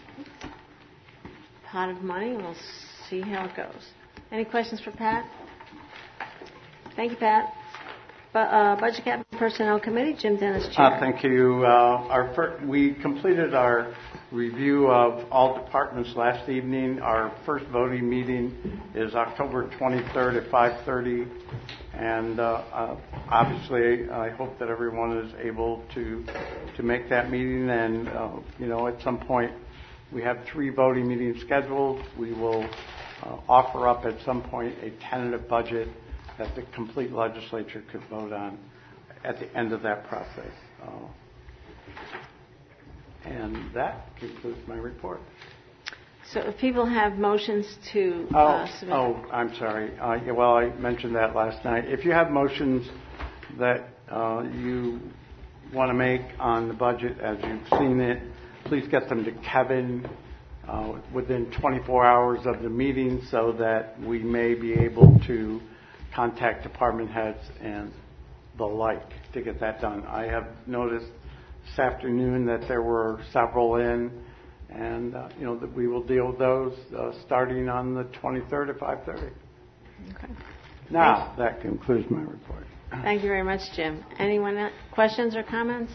pot of money. We'll see how it goes. Any questions for Pat? Thank you, Pat. Bu- uh, Budget Cabinet Personnel Committee, Jim Dennis, Chair.
Uh, thank you. Uh, our fir- we completed our review of all departments last evening. Our first voting meeting is October twenty-third at five thirty, and uh, uh, obviously I hope that everyone is able to to make that meeting. And uh, you know, at some point we have three voting meetings scheduled. We will uh, offer up at some point a tentative budget that the complete legislature could vote on at the end of that process. Uh, and that concludes my report.
So if people have motions to
Oh,
uh, submit.
oh, I'm sorry. Uh, yeah, well, I mentioned that last night. If you have motions that uh, you want to make on the budget as you've seen it, please get them to Kevin uh, within twenty-four hours of the meeting so that we may be able to contact department heads and the like to get that done. I have noticed this afternoon that there were several in, and uh, you know that we will deal with those uh, starting on the twenty-third at five thirty.
Okay.
Now, that concludes my report.
Thank you very much, Jim. Anyone else? Questions or comments?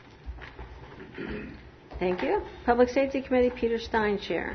Thank you. Public Safety Committee, Peter Stein, Chair.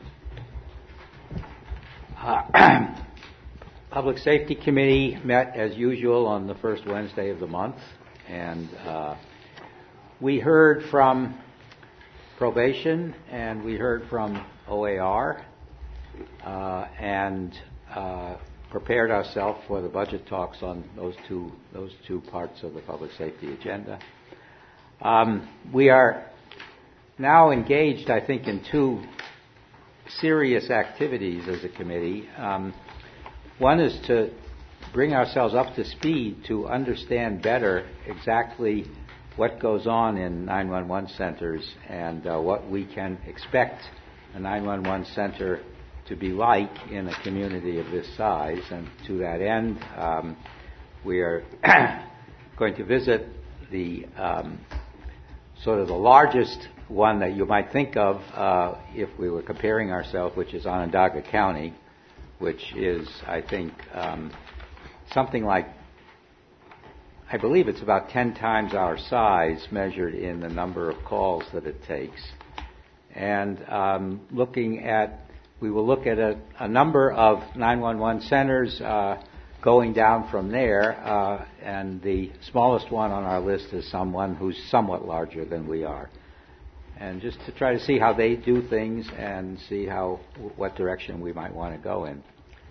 Uh, Public Safety Committee met as usual on the first Wednesday of the month, and uh, we heard from probation and we heard from O A R uh, and uh, prepared ourselves for the budget talks on those two those two parts of the public safety agenda. Um, we are now engaged, I think, in two serious activities as a committee. Um, one is to bring ourselves up to speed to understand better exactly what goes on in nine one one centers and uh, what we can expect a nine one one center to be like in a community of this size. And to that end, um, we are going to visit the um, sort of the largest one that you might think of uh, if we were comparing ourselves, which is Onondaga County, which is, I think, um, something like, I believe it's about ten times our size measured in the number of calls that it takes. And um, looking at, we will look at a, a number of nine one one centers uh, going down from there, uh, and the smallest one on our list is someone who's somewhat larger than we are. And just to try to see how they do things and see how what direction we might want to go in.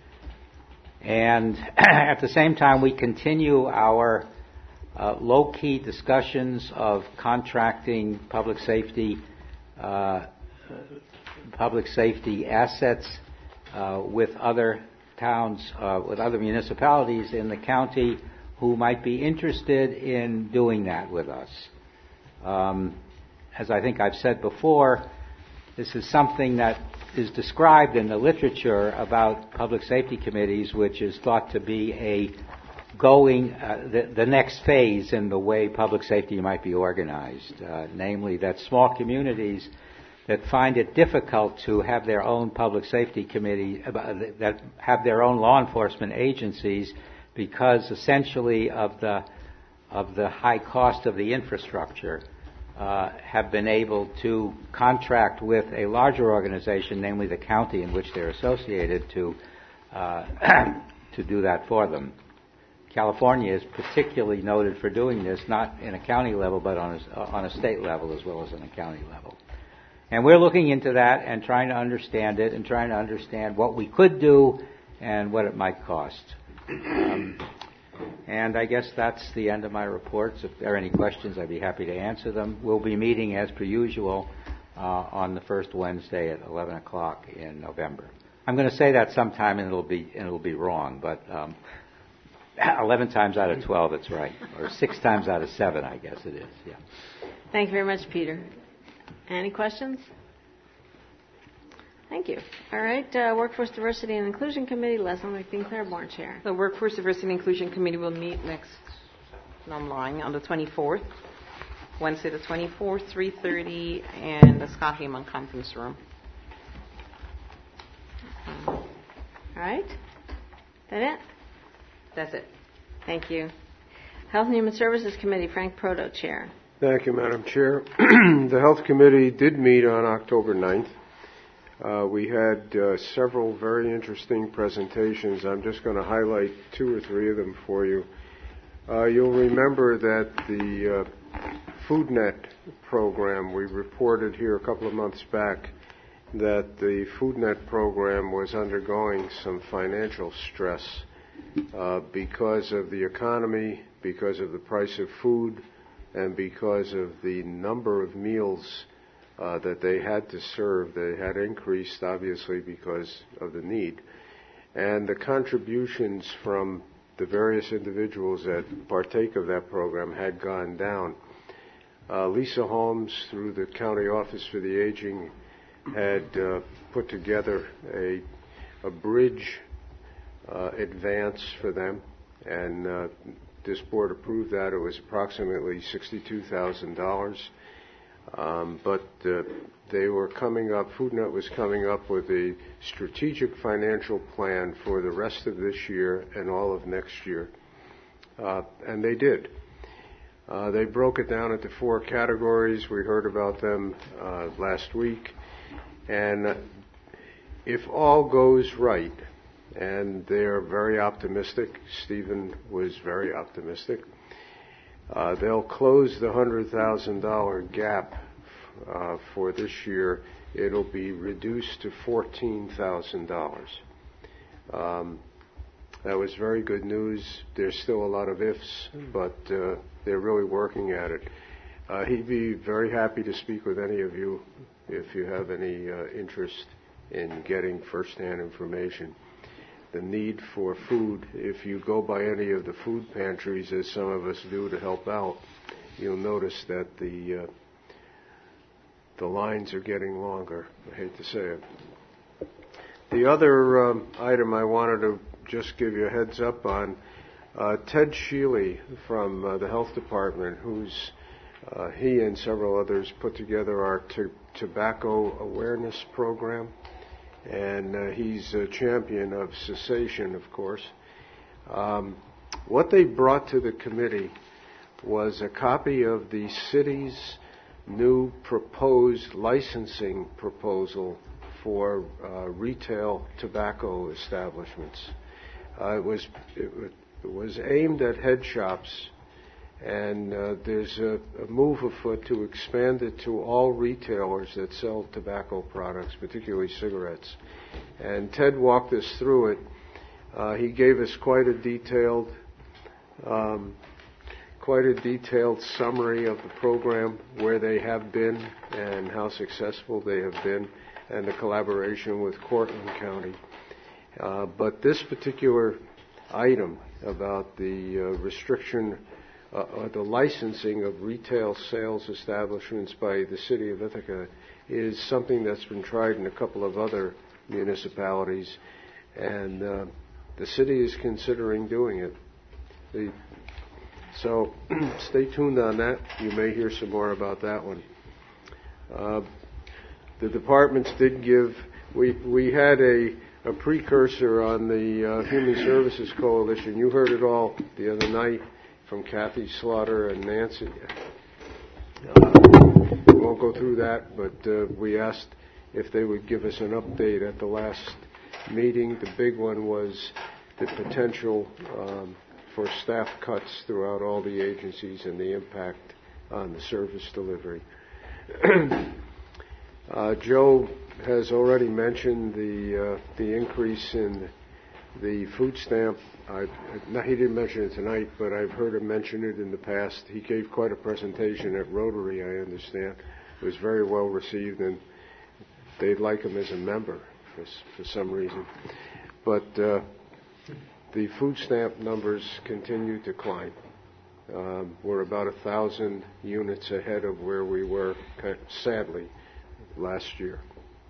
And at the same time, we continue our uh, low-key discussions of contracting public safety, uh, public safety assets uh, with other towns, uh, with other municipalities in the county who might be interested in doing that with us. Um, As I think I've said before, this is something that is described in the literature about public safety committees, which is thought to be a going, uh, the, the next phase in the way public safety might be organized, uh, namely that small communities that find it difficult to have their own public safety committee, uh, that have their own law enforcement agencies because essentially of the of the high cost of the infrastructure. Uh, have been able to contract with a larger organization, namely the county in which they're associated, to uh, to do that for them. California is particularly noted for doing this, not in a county level, but on a, on a state level as well as on a county level. And we're looking into that and trying to understand it and trying to understand what we could do and what it might cost. Um, And I guess that's the end of my reports. If there are any questions, I'd be happy to answer them. We'll be meeting as per usual uh, on the first Wednesday at eleven o'clock in November. I'm going to say that sometime and it'll be and it'll be wrong, but um, eleven times out of twelve, it's right, or six times out of seven, I guess it is. Yeah.
Thank you very much, Peter. Any questions? Thank you. All right, uh, Workforce Diversity and Inclusion Committee, Leslie McBean Claiborne, Chair.
The Workforce Diversity and Inclusion Committee will meet next online on the twenty-fourth, Wednesday the twenty-fourth, three thirty, in the Scott Heyman Conference Room.
All right. That it?
That's it.
Thank you. Health and Human Services Committee, Frank Proto, Chair.
Thank you, Madam Chair. The Health Committee did meet on October ninth. Uh, we had uh, several very interesting presentations. I'm just going to highlight two or three of them for you. Uh, you'll remember that the uh, FoodNet program, we reported here a couple of months back that the FoodNet program was undergoing some financial stress uh, because of the economy, because of the price of food, and because of the number of meals uh, that they had to serve. They had increased, obviously, because of the need. And the contributions from the various individuals that partake of that program had gone down. Uh, Lisa Holmes, through the County Office for the Aging, had uh, put together a, a bridge uh, advance for them, and uh, this board approved that. It was approximately sixty-two thousand dollars. Um, but uh, they were coming up, FoodNet was coming up with a strategic financial plan for the rest of this year and all of next year. Uh, and they did. Uh, they broke it down into four categories. We heard about them uh, last week. And if all goes right, and they're very optimistic, Stephen was very optimistic, Uh, they'll close the one hundred thousand dollars gap uh, for this year. It'll be reduced to fourteen thousand dollars. Um, that was very good news. There's still a lot of ifs, but uh, they're really working at it. Uh, he'd be very happy to speak with any of you if you have any uh, interest in getting first-hand information. The need for food, if you go by any of the food pantries, as some of us do to help out, you'll notice that the uh, the lines are getting longer. I hate to say it. The other um, item I wanted to just give you a heads up on, uh, Ted Sheely from uh, the Health Department, who's uh, he and several others put together our t- tobacco awareness program. And uh, he's a champion of cessation, of course. Um, what they brought to the committee was a copy of the city's new proposed licensing proposal for uh, retail tobacco establishments. Uh, it was it, it was aimed at head shops, and uh, there's a, a move afoot to expand it to all retailers that sell tobacco products, particularly cigarettes. And Ted walked us through it. Uh, he gave us quite a detailed, um, quite a detailed summary of the program, where they have been and how successful they have been, and the collaboration with Cortland County. Uh, but this particular item about the uh, restriction Uh, uh, the licensing of retail sales establishments by the city of Ithaca is something that's been tried in a couple of other municipalities, and uh, the city is considering doing it. The, so stay tuned on that. You may hear some more about that one. Uh, the departments did give, we, we had a, a precursor on the uh, Human Services Coalition. You heard it all the other night from Kathy Slaughter and Nancy. Uh, we won't go through that, but uh, we asked if they would give us an update at the last meeting. The big one was the potential um, for staff cuts throughout all the agencies and the impact on the service delivery. uh, Joe has already mentioned the uh, the increase in the food stamp. I, he didn't mention it tonight, but I've heard him mention it in the past. He gave quite a presentation at Rotary, I understand. It was very well received, and they'd like him as a member for, for some reason. But uh, the food stamp numbers continue to climb. Um, we're about a thousand units ahead of where we were, sadly, last year.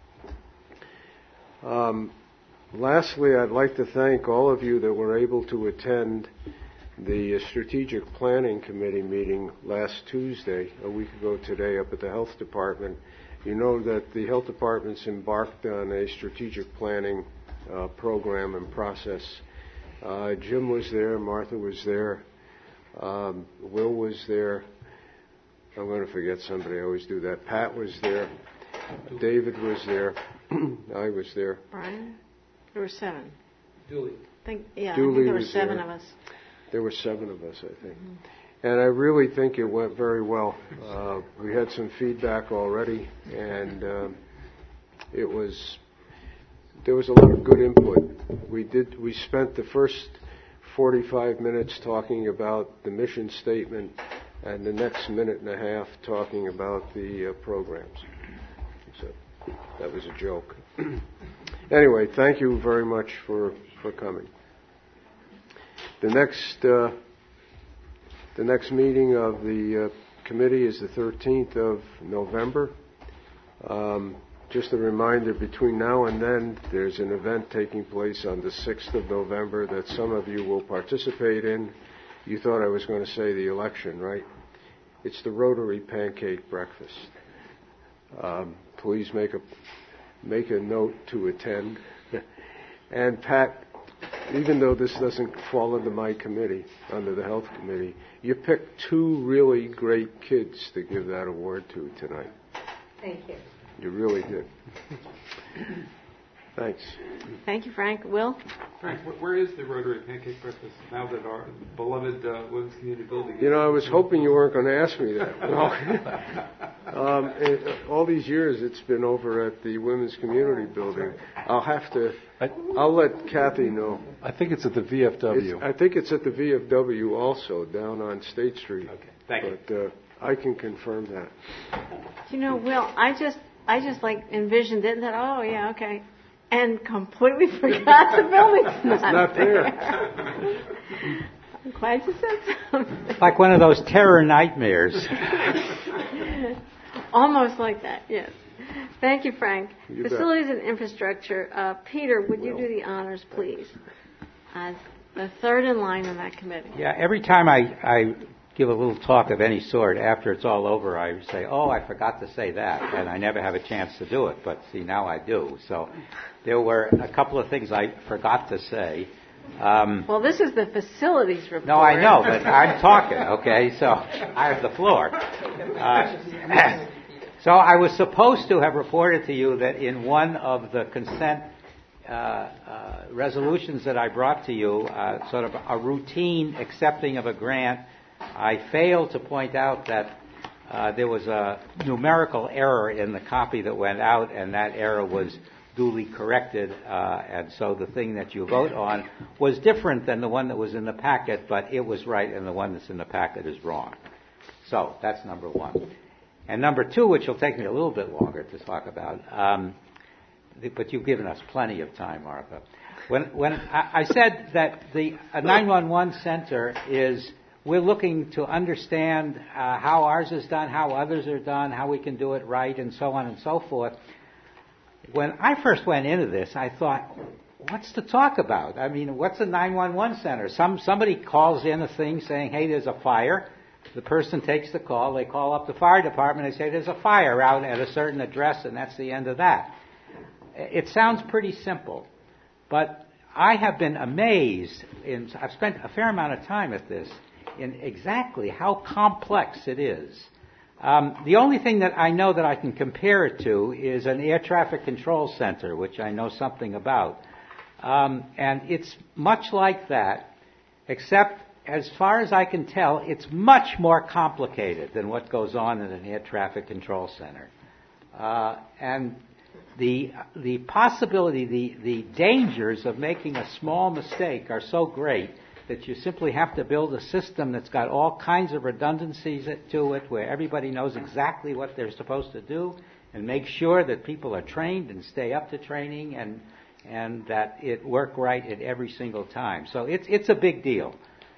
Um, Lastly, I'd like to thank all of you that were able to attend the Strategic Planning Committee meeting last Tuesday, a week ago today, up at the Health Department. You know that the Health Department's embarked on a strategic planning uh, program and process. Uh, Jim was there, Martha was there, um, Will was there. I'm going to forget somebody, I always do that. Pat was there, David was there, I was there.
Brian? There were seven.
Dooley.
Think, yeah,
Dooley
I think there were
was
seven
there.
of us.
There were seven of us, I think. Mm-hmm. And I really think it went very well. Uh, we had some feedback already, and um, it was there was a lot of good input. We did. We spent the first forty-five minutes talking about the mission statement, and the next minute and a half talking about the uh, programs. That was a joke. Anyway, thank you very much for, for coming. The next uh, the next meeting of the uh, committee is the thirteenth of November. Um, just a reminder, between now and then, there's an event taking place on the sixth of November that some of you will participate in. You thought I was going to say the election, right? It's the Rotary Pancake Breakfast. Um, please make a make a note to attend. And Pat, even though this doesn't fall under my committee, under the health committee, you picked two really great kids to give that award to tonight.
Thank you.
You really did. Thanks.
Thank you, Frank. Will?
Frank, where is the Rotary Pancake Breakfast now that our beloved uh, Women's Community Building is?
You know, I was hoping you weren't going to ask me that. um, it, all these years it's been over at the Women's Community Building. I'll have to, I'll let Kathy know.
I think it's at the V F W.
It's, I think it's at the V F W also, down on State Street.
Okay, thank you.
But uh, I can confirm that.
You know, Will, I just, I just like envisioned it and thought, oh yeah, okay. And completely forgot the building's not,
It's not there.
I'm glad you said something.
It's like one of those terror nightmares.
Almost like that, yes. Thank you, Frank.
You bet.
Facilities and infrastructure. Uh, Peter, would you
Will.
do the honors, please? As the third in line on that committee.
Yeah, every time I, I give a little talk of any sort, after it's all over, I say, oh, I forgot to say that, and I never have a chance to do it, but see, now I do. So there were a couple of things I forgot to say. Um,
well, this is the facilities report.
no, I know, but I'm talking, okay, so I have the floor. Uh, so I was supposed to have reported to you that in one of the consent uh, uh, resolutions that I brought to you, uh, sort of a routine accepting of a grant, I failed to point out that uh, there was a numerical error in the copy that went out, and that error was duly corrected, uh, and so the thing that you vote on was different than the one that was in the packet, but it was right, and the one that's in the packet is wrong. So that's number one. And number two, which will take me a little bit longer to talk about, um, but you've given us plenty of time, Martha. When, when I, I said that the a nine one one center is, we're looking to understand uh, how ours is done, how others are done, how we can do it right, and so on and so forth. When I first went into this, I thought, what's to talk about? I mean, what's a nine one one center? Some somebody calls in a thing saying, hey, there's a fire. The person takes the call. They call up the fire department and say, there's a fire out at a certain address, and that's the end of that. It sounds pretty simple, but I have been amazed. In, I've spent a fair amount of time at this, in exactly how complex it is. Um, the only thing that I know that I can compare it to is an air traffic control center, which I know something about. Um, and it's much like that, except as far as I can tell, it's much more complicated than what goes on in an air traffic control center. Uh, and the the possibility, the, the dangers of making a small mistake are so great that you simply have to build a system that's got all kinds of redundancies to it, where everybody knows exactly what they're supposed to do, and make sure that people are trained and stay up to training, and and that it work right at every single time. So it's it's a big deal.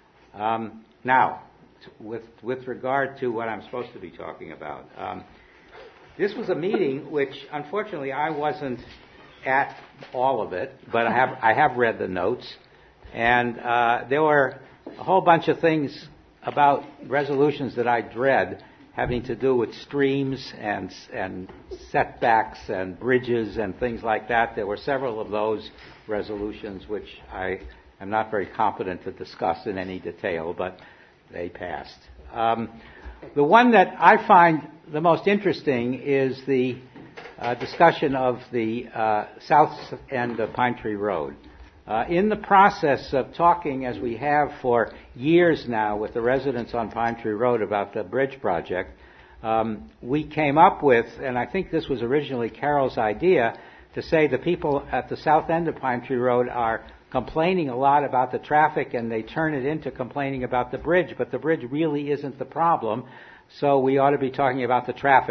Um, now, with with regard to what I'm supposed to be talking about, um, this was a meeting which, unfortunately, I wasn't at all of it, but I have I have read the notes. And uh, there were a whole bunch of things about resolutions that I dread, having to do with streams and and setbacks and bridges and things like that. There were several of those resolutions which I am not very competent to discuss in any detail, but they passed. Um, the one that I find the most interesting is the uh, discussion of the uh, south end of Pine Tree Road. Uh, in the process of talking, as we have for years now, with the residents on Pine Tree Road about the bridge project, um, we came up with, and I think this was originally Carol's idea, to say the people at the south end of Pine Tree Road are complaining a lot about the traffic, and they turn it into complaining about the bridge, but the bridge really isn't the problem, so we ought to be talking about the traffic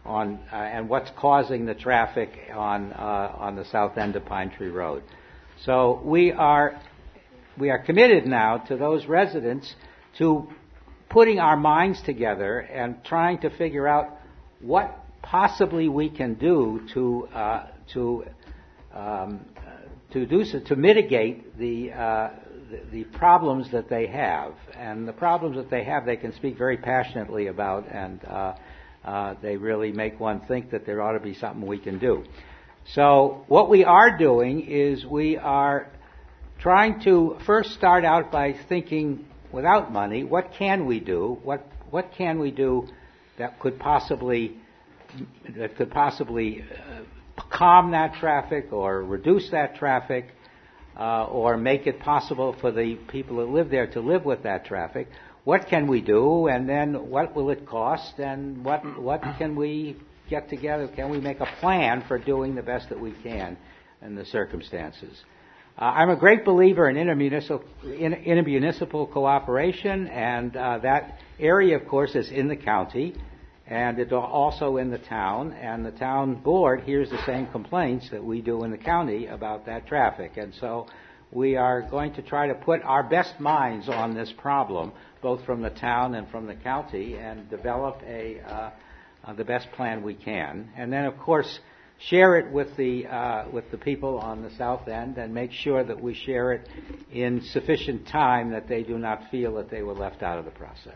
on uh, and what's causing the traffic on uh, on the south end of Pine Tree Road. So we are we are committed now to those residents to putting our minds together and trying to figure out what possibly we can do to uh, to um, to do so, to mitigate the, uh, the the problems that they have. And the problems that they have, they can speak very passionately about, and uh, uh, they really make one think that there ought to be something we can do. So what we are doing is we are trying to first start out by thinking, without money, what can we do? What what can we do that could possibly that could possibly uh, calm that traffic or reduce that traffic, uh, or make it possible for the people that live there to live with that traffic? What can we do, and then what will it cost, and what what can we get together? Can we make a plan for doing the best that we can in the circumstances? Uh, I'm a great believer in intermunicipal, in, intermunicipal cooperation, and uh, that area, of course, is in the county, and it's also in the town, and the town board hears the same complaints that we do in the county about that traffic. And so we are going to try to put our best minds on this problem, both from the town and from the county, and develop a uh, uh, the best plan we can. And then, of course, share it with the uh, with the people on the south end, and make sure that we share it in sufficient time that they do not feel that they were left out of the process.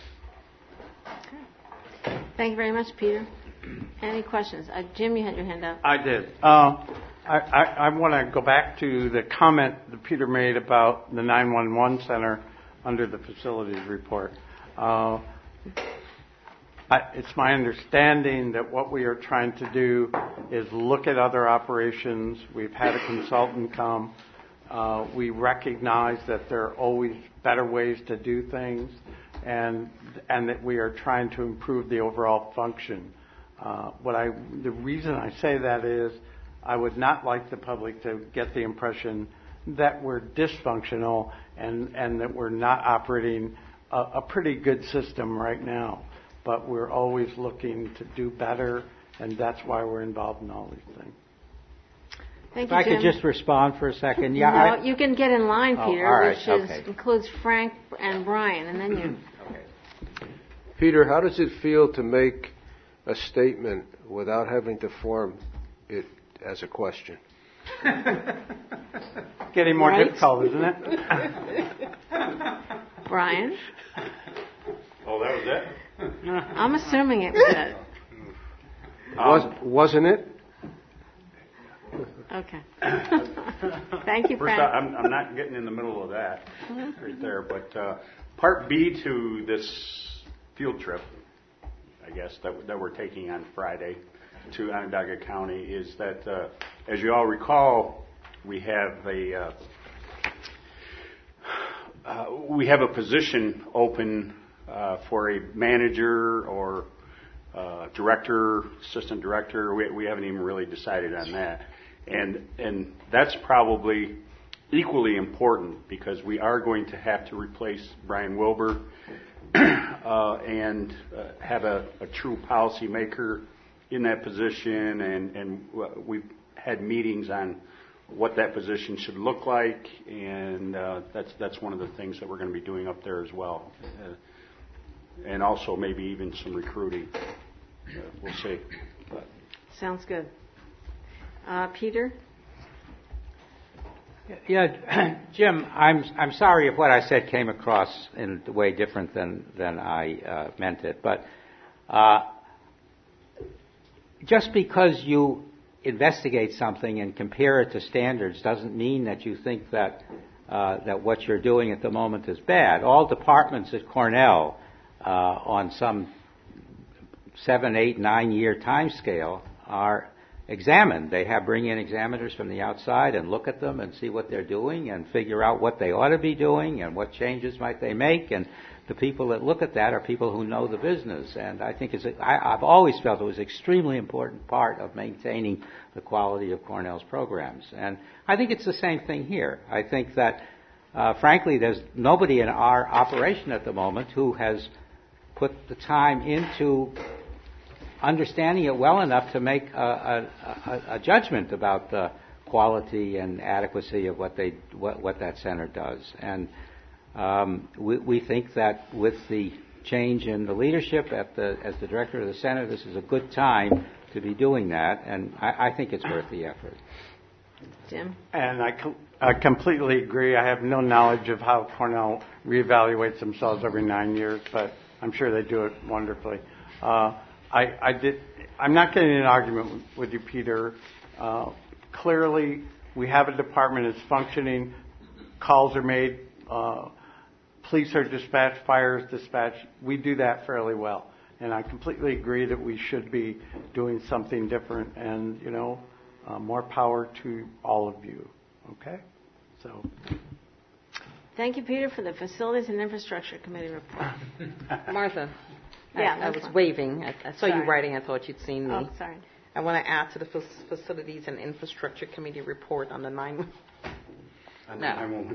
Thank you very much, Peter. Any questions? Uh, Jim, you had your hand up.
I did. Uh, I, I, I want to go back to the comment that Peter made about the nine one one center under the facilities report. Uh, I, it's my understanding that what we are trying to do is look at other operations. We've had a consultant come. Uh, we recognize that there are always better ways to do things, and and that we are trying to improve the overall function. Uh, what I the reason I say that is I would not like the public to get the impression that we're dysfunctional and, and that we're not operating a, a pretty good system right now. But we're always looking to do better, and that's why we're involved in all these things.
Thank
if
you,
I
Jim.
could just respond for a second. Yeah,
no,
I,
you can get in line,
oh,
Peter,
all right,
which
okay.
is, includes Frank and Brian, and then you.
Okay.
Peter, how does it feel to make a statement without having to form it as a question?
Getting more
right?
difficult, isn't it?
Brian?
Oh, that was it?
I'm assuming it was it.
Was, wasn't it?
Okay. Thank you,
First,
Frank.
I'm, I'm not getting in the middle of that right there, but uh, part B to this field trip, I guess, that, that we're taking on Friday to Onondaga County is that, uh, as you all recall, we have a uh, uh, we have a position open uh, for a manager or uh, director, assistant director. We, we haven't even really decided on that, and and that's probably equally important because we are going to have to replace Brian Wilbur uh, and uh, have a, a true policy maker in that position, and, and we've had meetings on what that position should look like, and uh, that's that's one of the things that we're going to be doing up there as well, uh, and also maybe even some recruiting. Uh, we'll see. But.
Sounds good. Uh, Peter?
Yeah, Jim, I'm I'm sorry if what I said came across in a way different than than I uh, meant it, but uh, just because you investigate something and compare it to standards doesn't mean that you think that uh, that what you're doing at the moment is bad. All departments at Cornell, uh, on some seven, eight, nine year time scale, are examined. They have bring in examiners from the outside and look at them and see what they're doing and figure out what they ought to be doing and what changes might they make. And the people that look at that are people who know the business. And I think it's a, I, I've always felt it was an extremely important part of maintaining the quality of Cornell's programs. And I think it's the same thing here. I think that, uh, frankly, there's nobody in our operation at the moment who has put the time into understanding it well enough to make a, a, a judgment about the quality and adequacy of what they what, what that center does. And um, we, we think that with the change in the leadership at the as the director of the center, this is a good time to be doing that, and I, I think it's worth the effort.
Jim?
And I, co- I completely agree. I have no knowledge of how Cornell reevaluates themselves every nine years, but I'm sure they do it wonderfully. Uh, I, I did. I'm not getting in an argument with, with you, Peter. Uh, clearly, we have a department that's functioning. Calls are made. Uh, police are dispatched. Fire is dispatched. We do that fairly well. And I completely agree that we should be doing something different. And, you know, uh, more power to all of you. Okay? So.
Thank you, Peter, for the Facilities and Infrastructure Committee report.
Martha.
Yeah,
I, I was
fine.
waving. I, I saw
Sorry.
you writing. I thought you'd seen me.
Oh, sorry.
I want to add to the Fac- Facilities and Infrastructure Committee report on the nine. No.
I won't.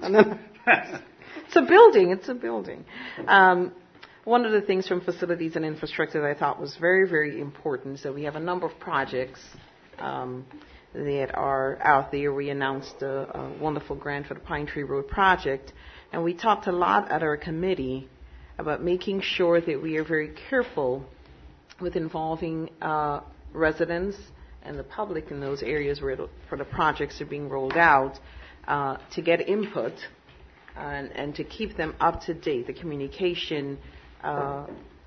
It's a building. It's a building. Um, one of the things from Facilities and Infrastructure that I thought was very, very important. So we have a number of projects um, that are out there. We announced a, a wonderful grant for the Pine Tree Road project, and we talked a lot at our committee about making sure that we are very careful with involving uh, residents and the public in those areas where the, where the projects are being rolled out uh, to get input and, and to keep them up to date. The communication, uh,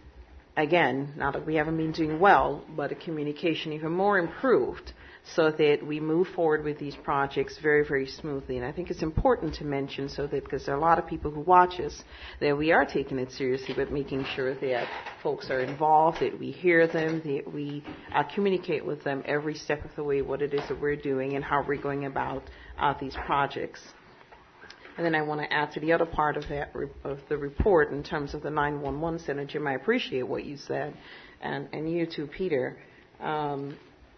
again, now that we haven't been doing well, but the communication even more improved so that we move forward with these projects very, very smoothly. And I think it's important to mention so that, because there are a lot of people who watch us, that we are taking it seriously, but making sure that folks are involved, that we hear them, that we uh, communicate with them every step of the way what it is that we're doing and how we're going about uh, these projects. And then I want to add to the other part of that re- of the report in terms of the nine one one center. Jim, I appreciate what you said, and, and you too, Peter. Um,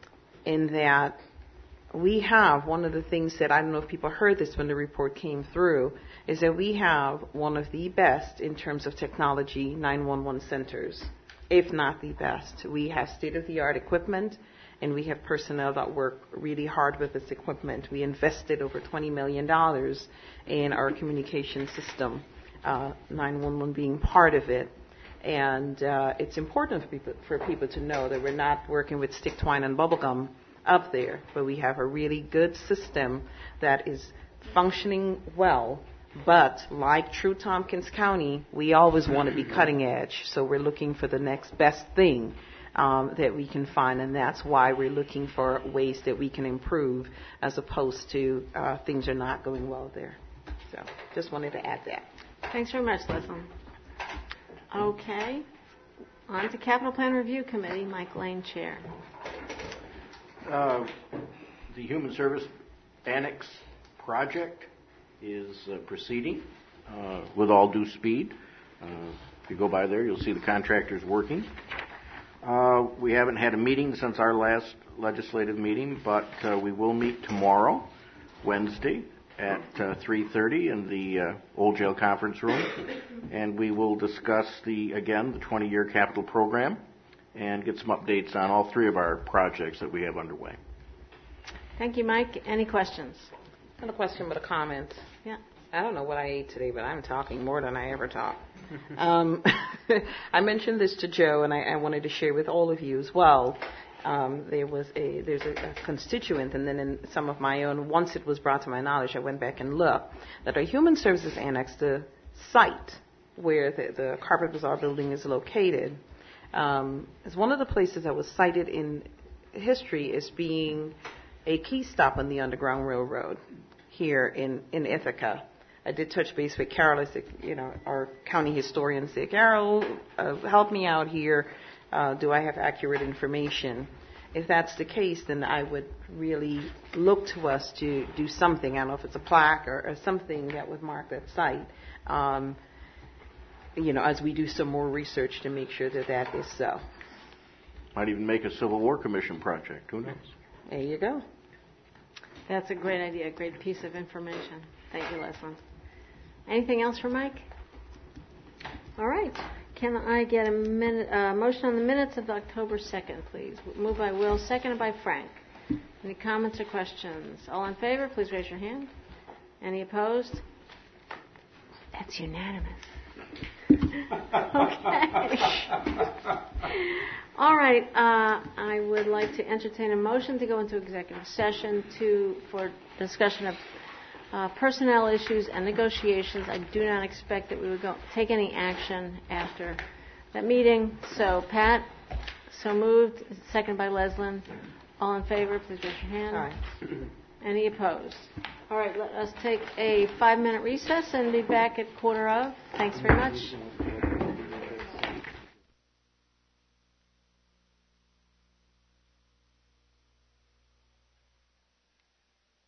in that we have one of the things that I don't know if people heard this when the report came through, is that we have one of the best in terms of technology nine one one centers, if not the best. We have state-of-the-art equipment, and we have personnel that work really hard with this equipment. We invested over twenty million dollars in our communication system, uh, nine one one being part of it. And uh, it's important for people, for people to know that we're not working with stick, twine, and bubblegum up there, but we have a really good system that is functioning well. But like true Tompkins County, we always want to be cutting edge, so we're looking for the next best thing um, that we can find, and that's why we're looking for ways that we can improve as opposed to uh, things are not going well there. So just wanted to add that.
Thanks very much, Leslie. Okay. On to Capital Plan Review Committee. Mike Lane, Chair.
Uh, the Human Service Annex project is uh, proceeding uh, with all due speed. Uh, if you go by there, you'll see the contractors working. Uh, we haven't had a meeting since our last legislative meeting, but uh, we will meet tomorrow, Wednesday, at uh, three thirty in the uh, Old Jail Conference Room, and we will discuss the again the twenty-year capital program and get some updates on all three of our projects that we have underway.
Thank you, Mike. Any questions?
Not a question, but a comment.
Yeah.
I don't know what I ate today, but I'm talking more than I ever talk. um, I mentioned this to Joe, and I, I wanted to share with all of you as well. Um, there was a there's a, a constituent, and then in some of my own, once it was brought to my knowledge, I went back and looked, that our Human Services Annex, the site where the, the Carpet Bazaar building is located, um, is one of the places that was cited in history as being a key stop on the Underground Railroad here in, in Ithaca. I did touch base with Carol, I said, you know, our county historian said, Carol, uh, help me out here. Uh, do I have accurate information? If that's the case, then I would really look to us to do something. I don't know if it's a plaque or, or something that would mark that site. Um, you know, as we do some more research to make sure that that is so.
Might even make a Civil War Commission project. Who knows?
There you go.
That's a great idea, a great piece of information. Thank you, Leslie. Anything else for Mike? All right. can I get a minute, uh, motion on the minutes of October second, please? Moved by Will, seconded by Frank. Any comments or questions? All in favor, please raise your hand. Any opposed? That's unanimous. Okay. All right. Uh, I would like to entertain a motion to go into executive session to for discussion of uh, personnel issues and negotiations. I do not expect that we would go take any action after that meeting. So, Pat, so moved. Second by Leslyn. All in favor, please raise your hand.
Aye.
Any opposed? All right. Let us take a five-minute recess and be back at quarter of. Thanks very much.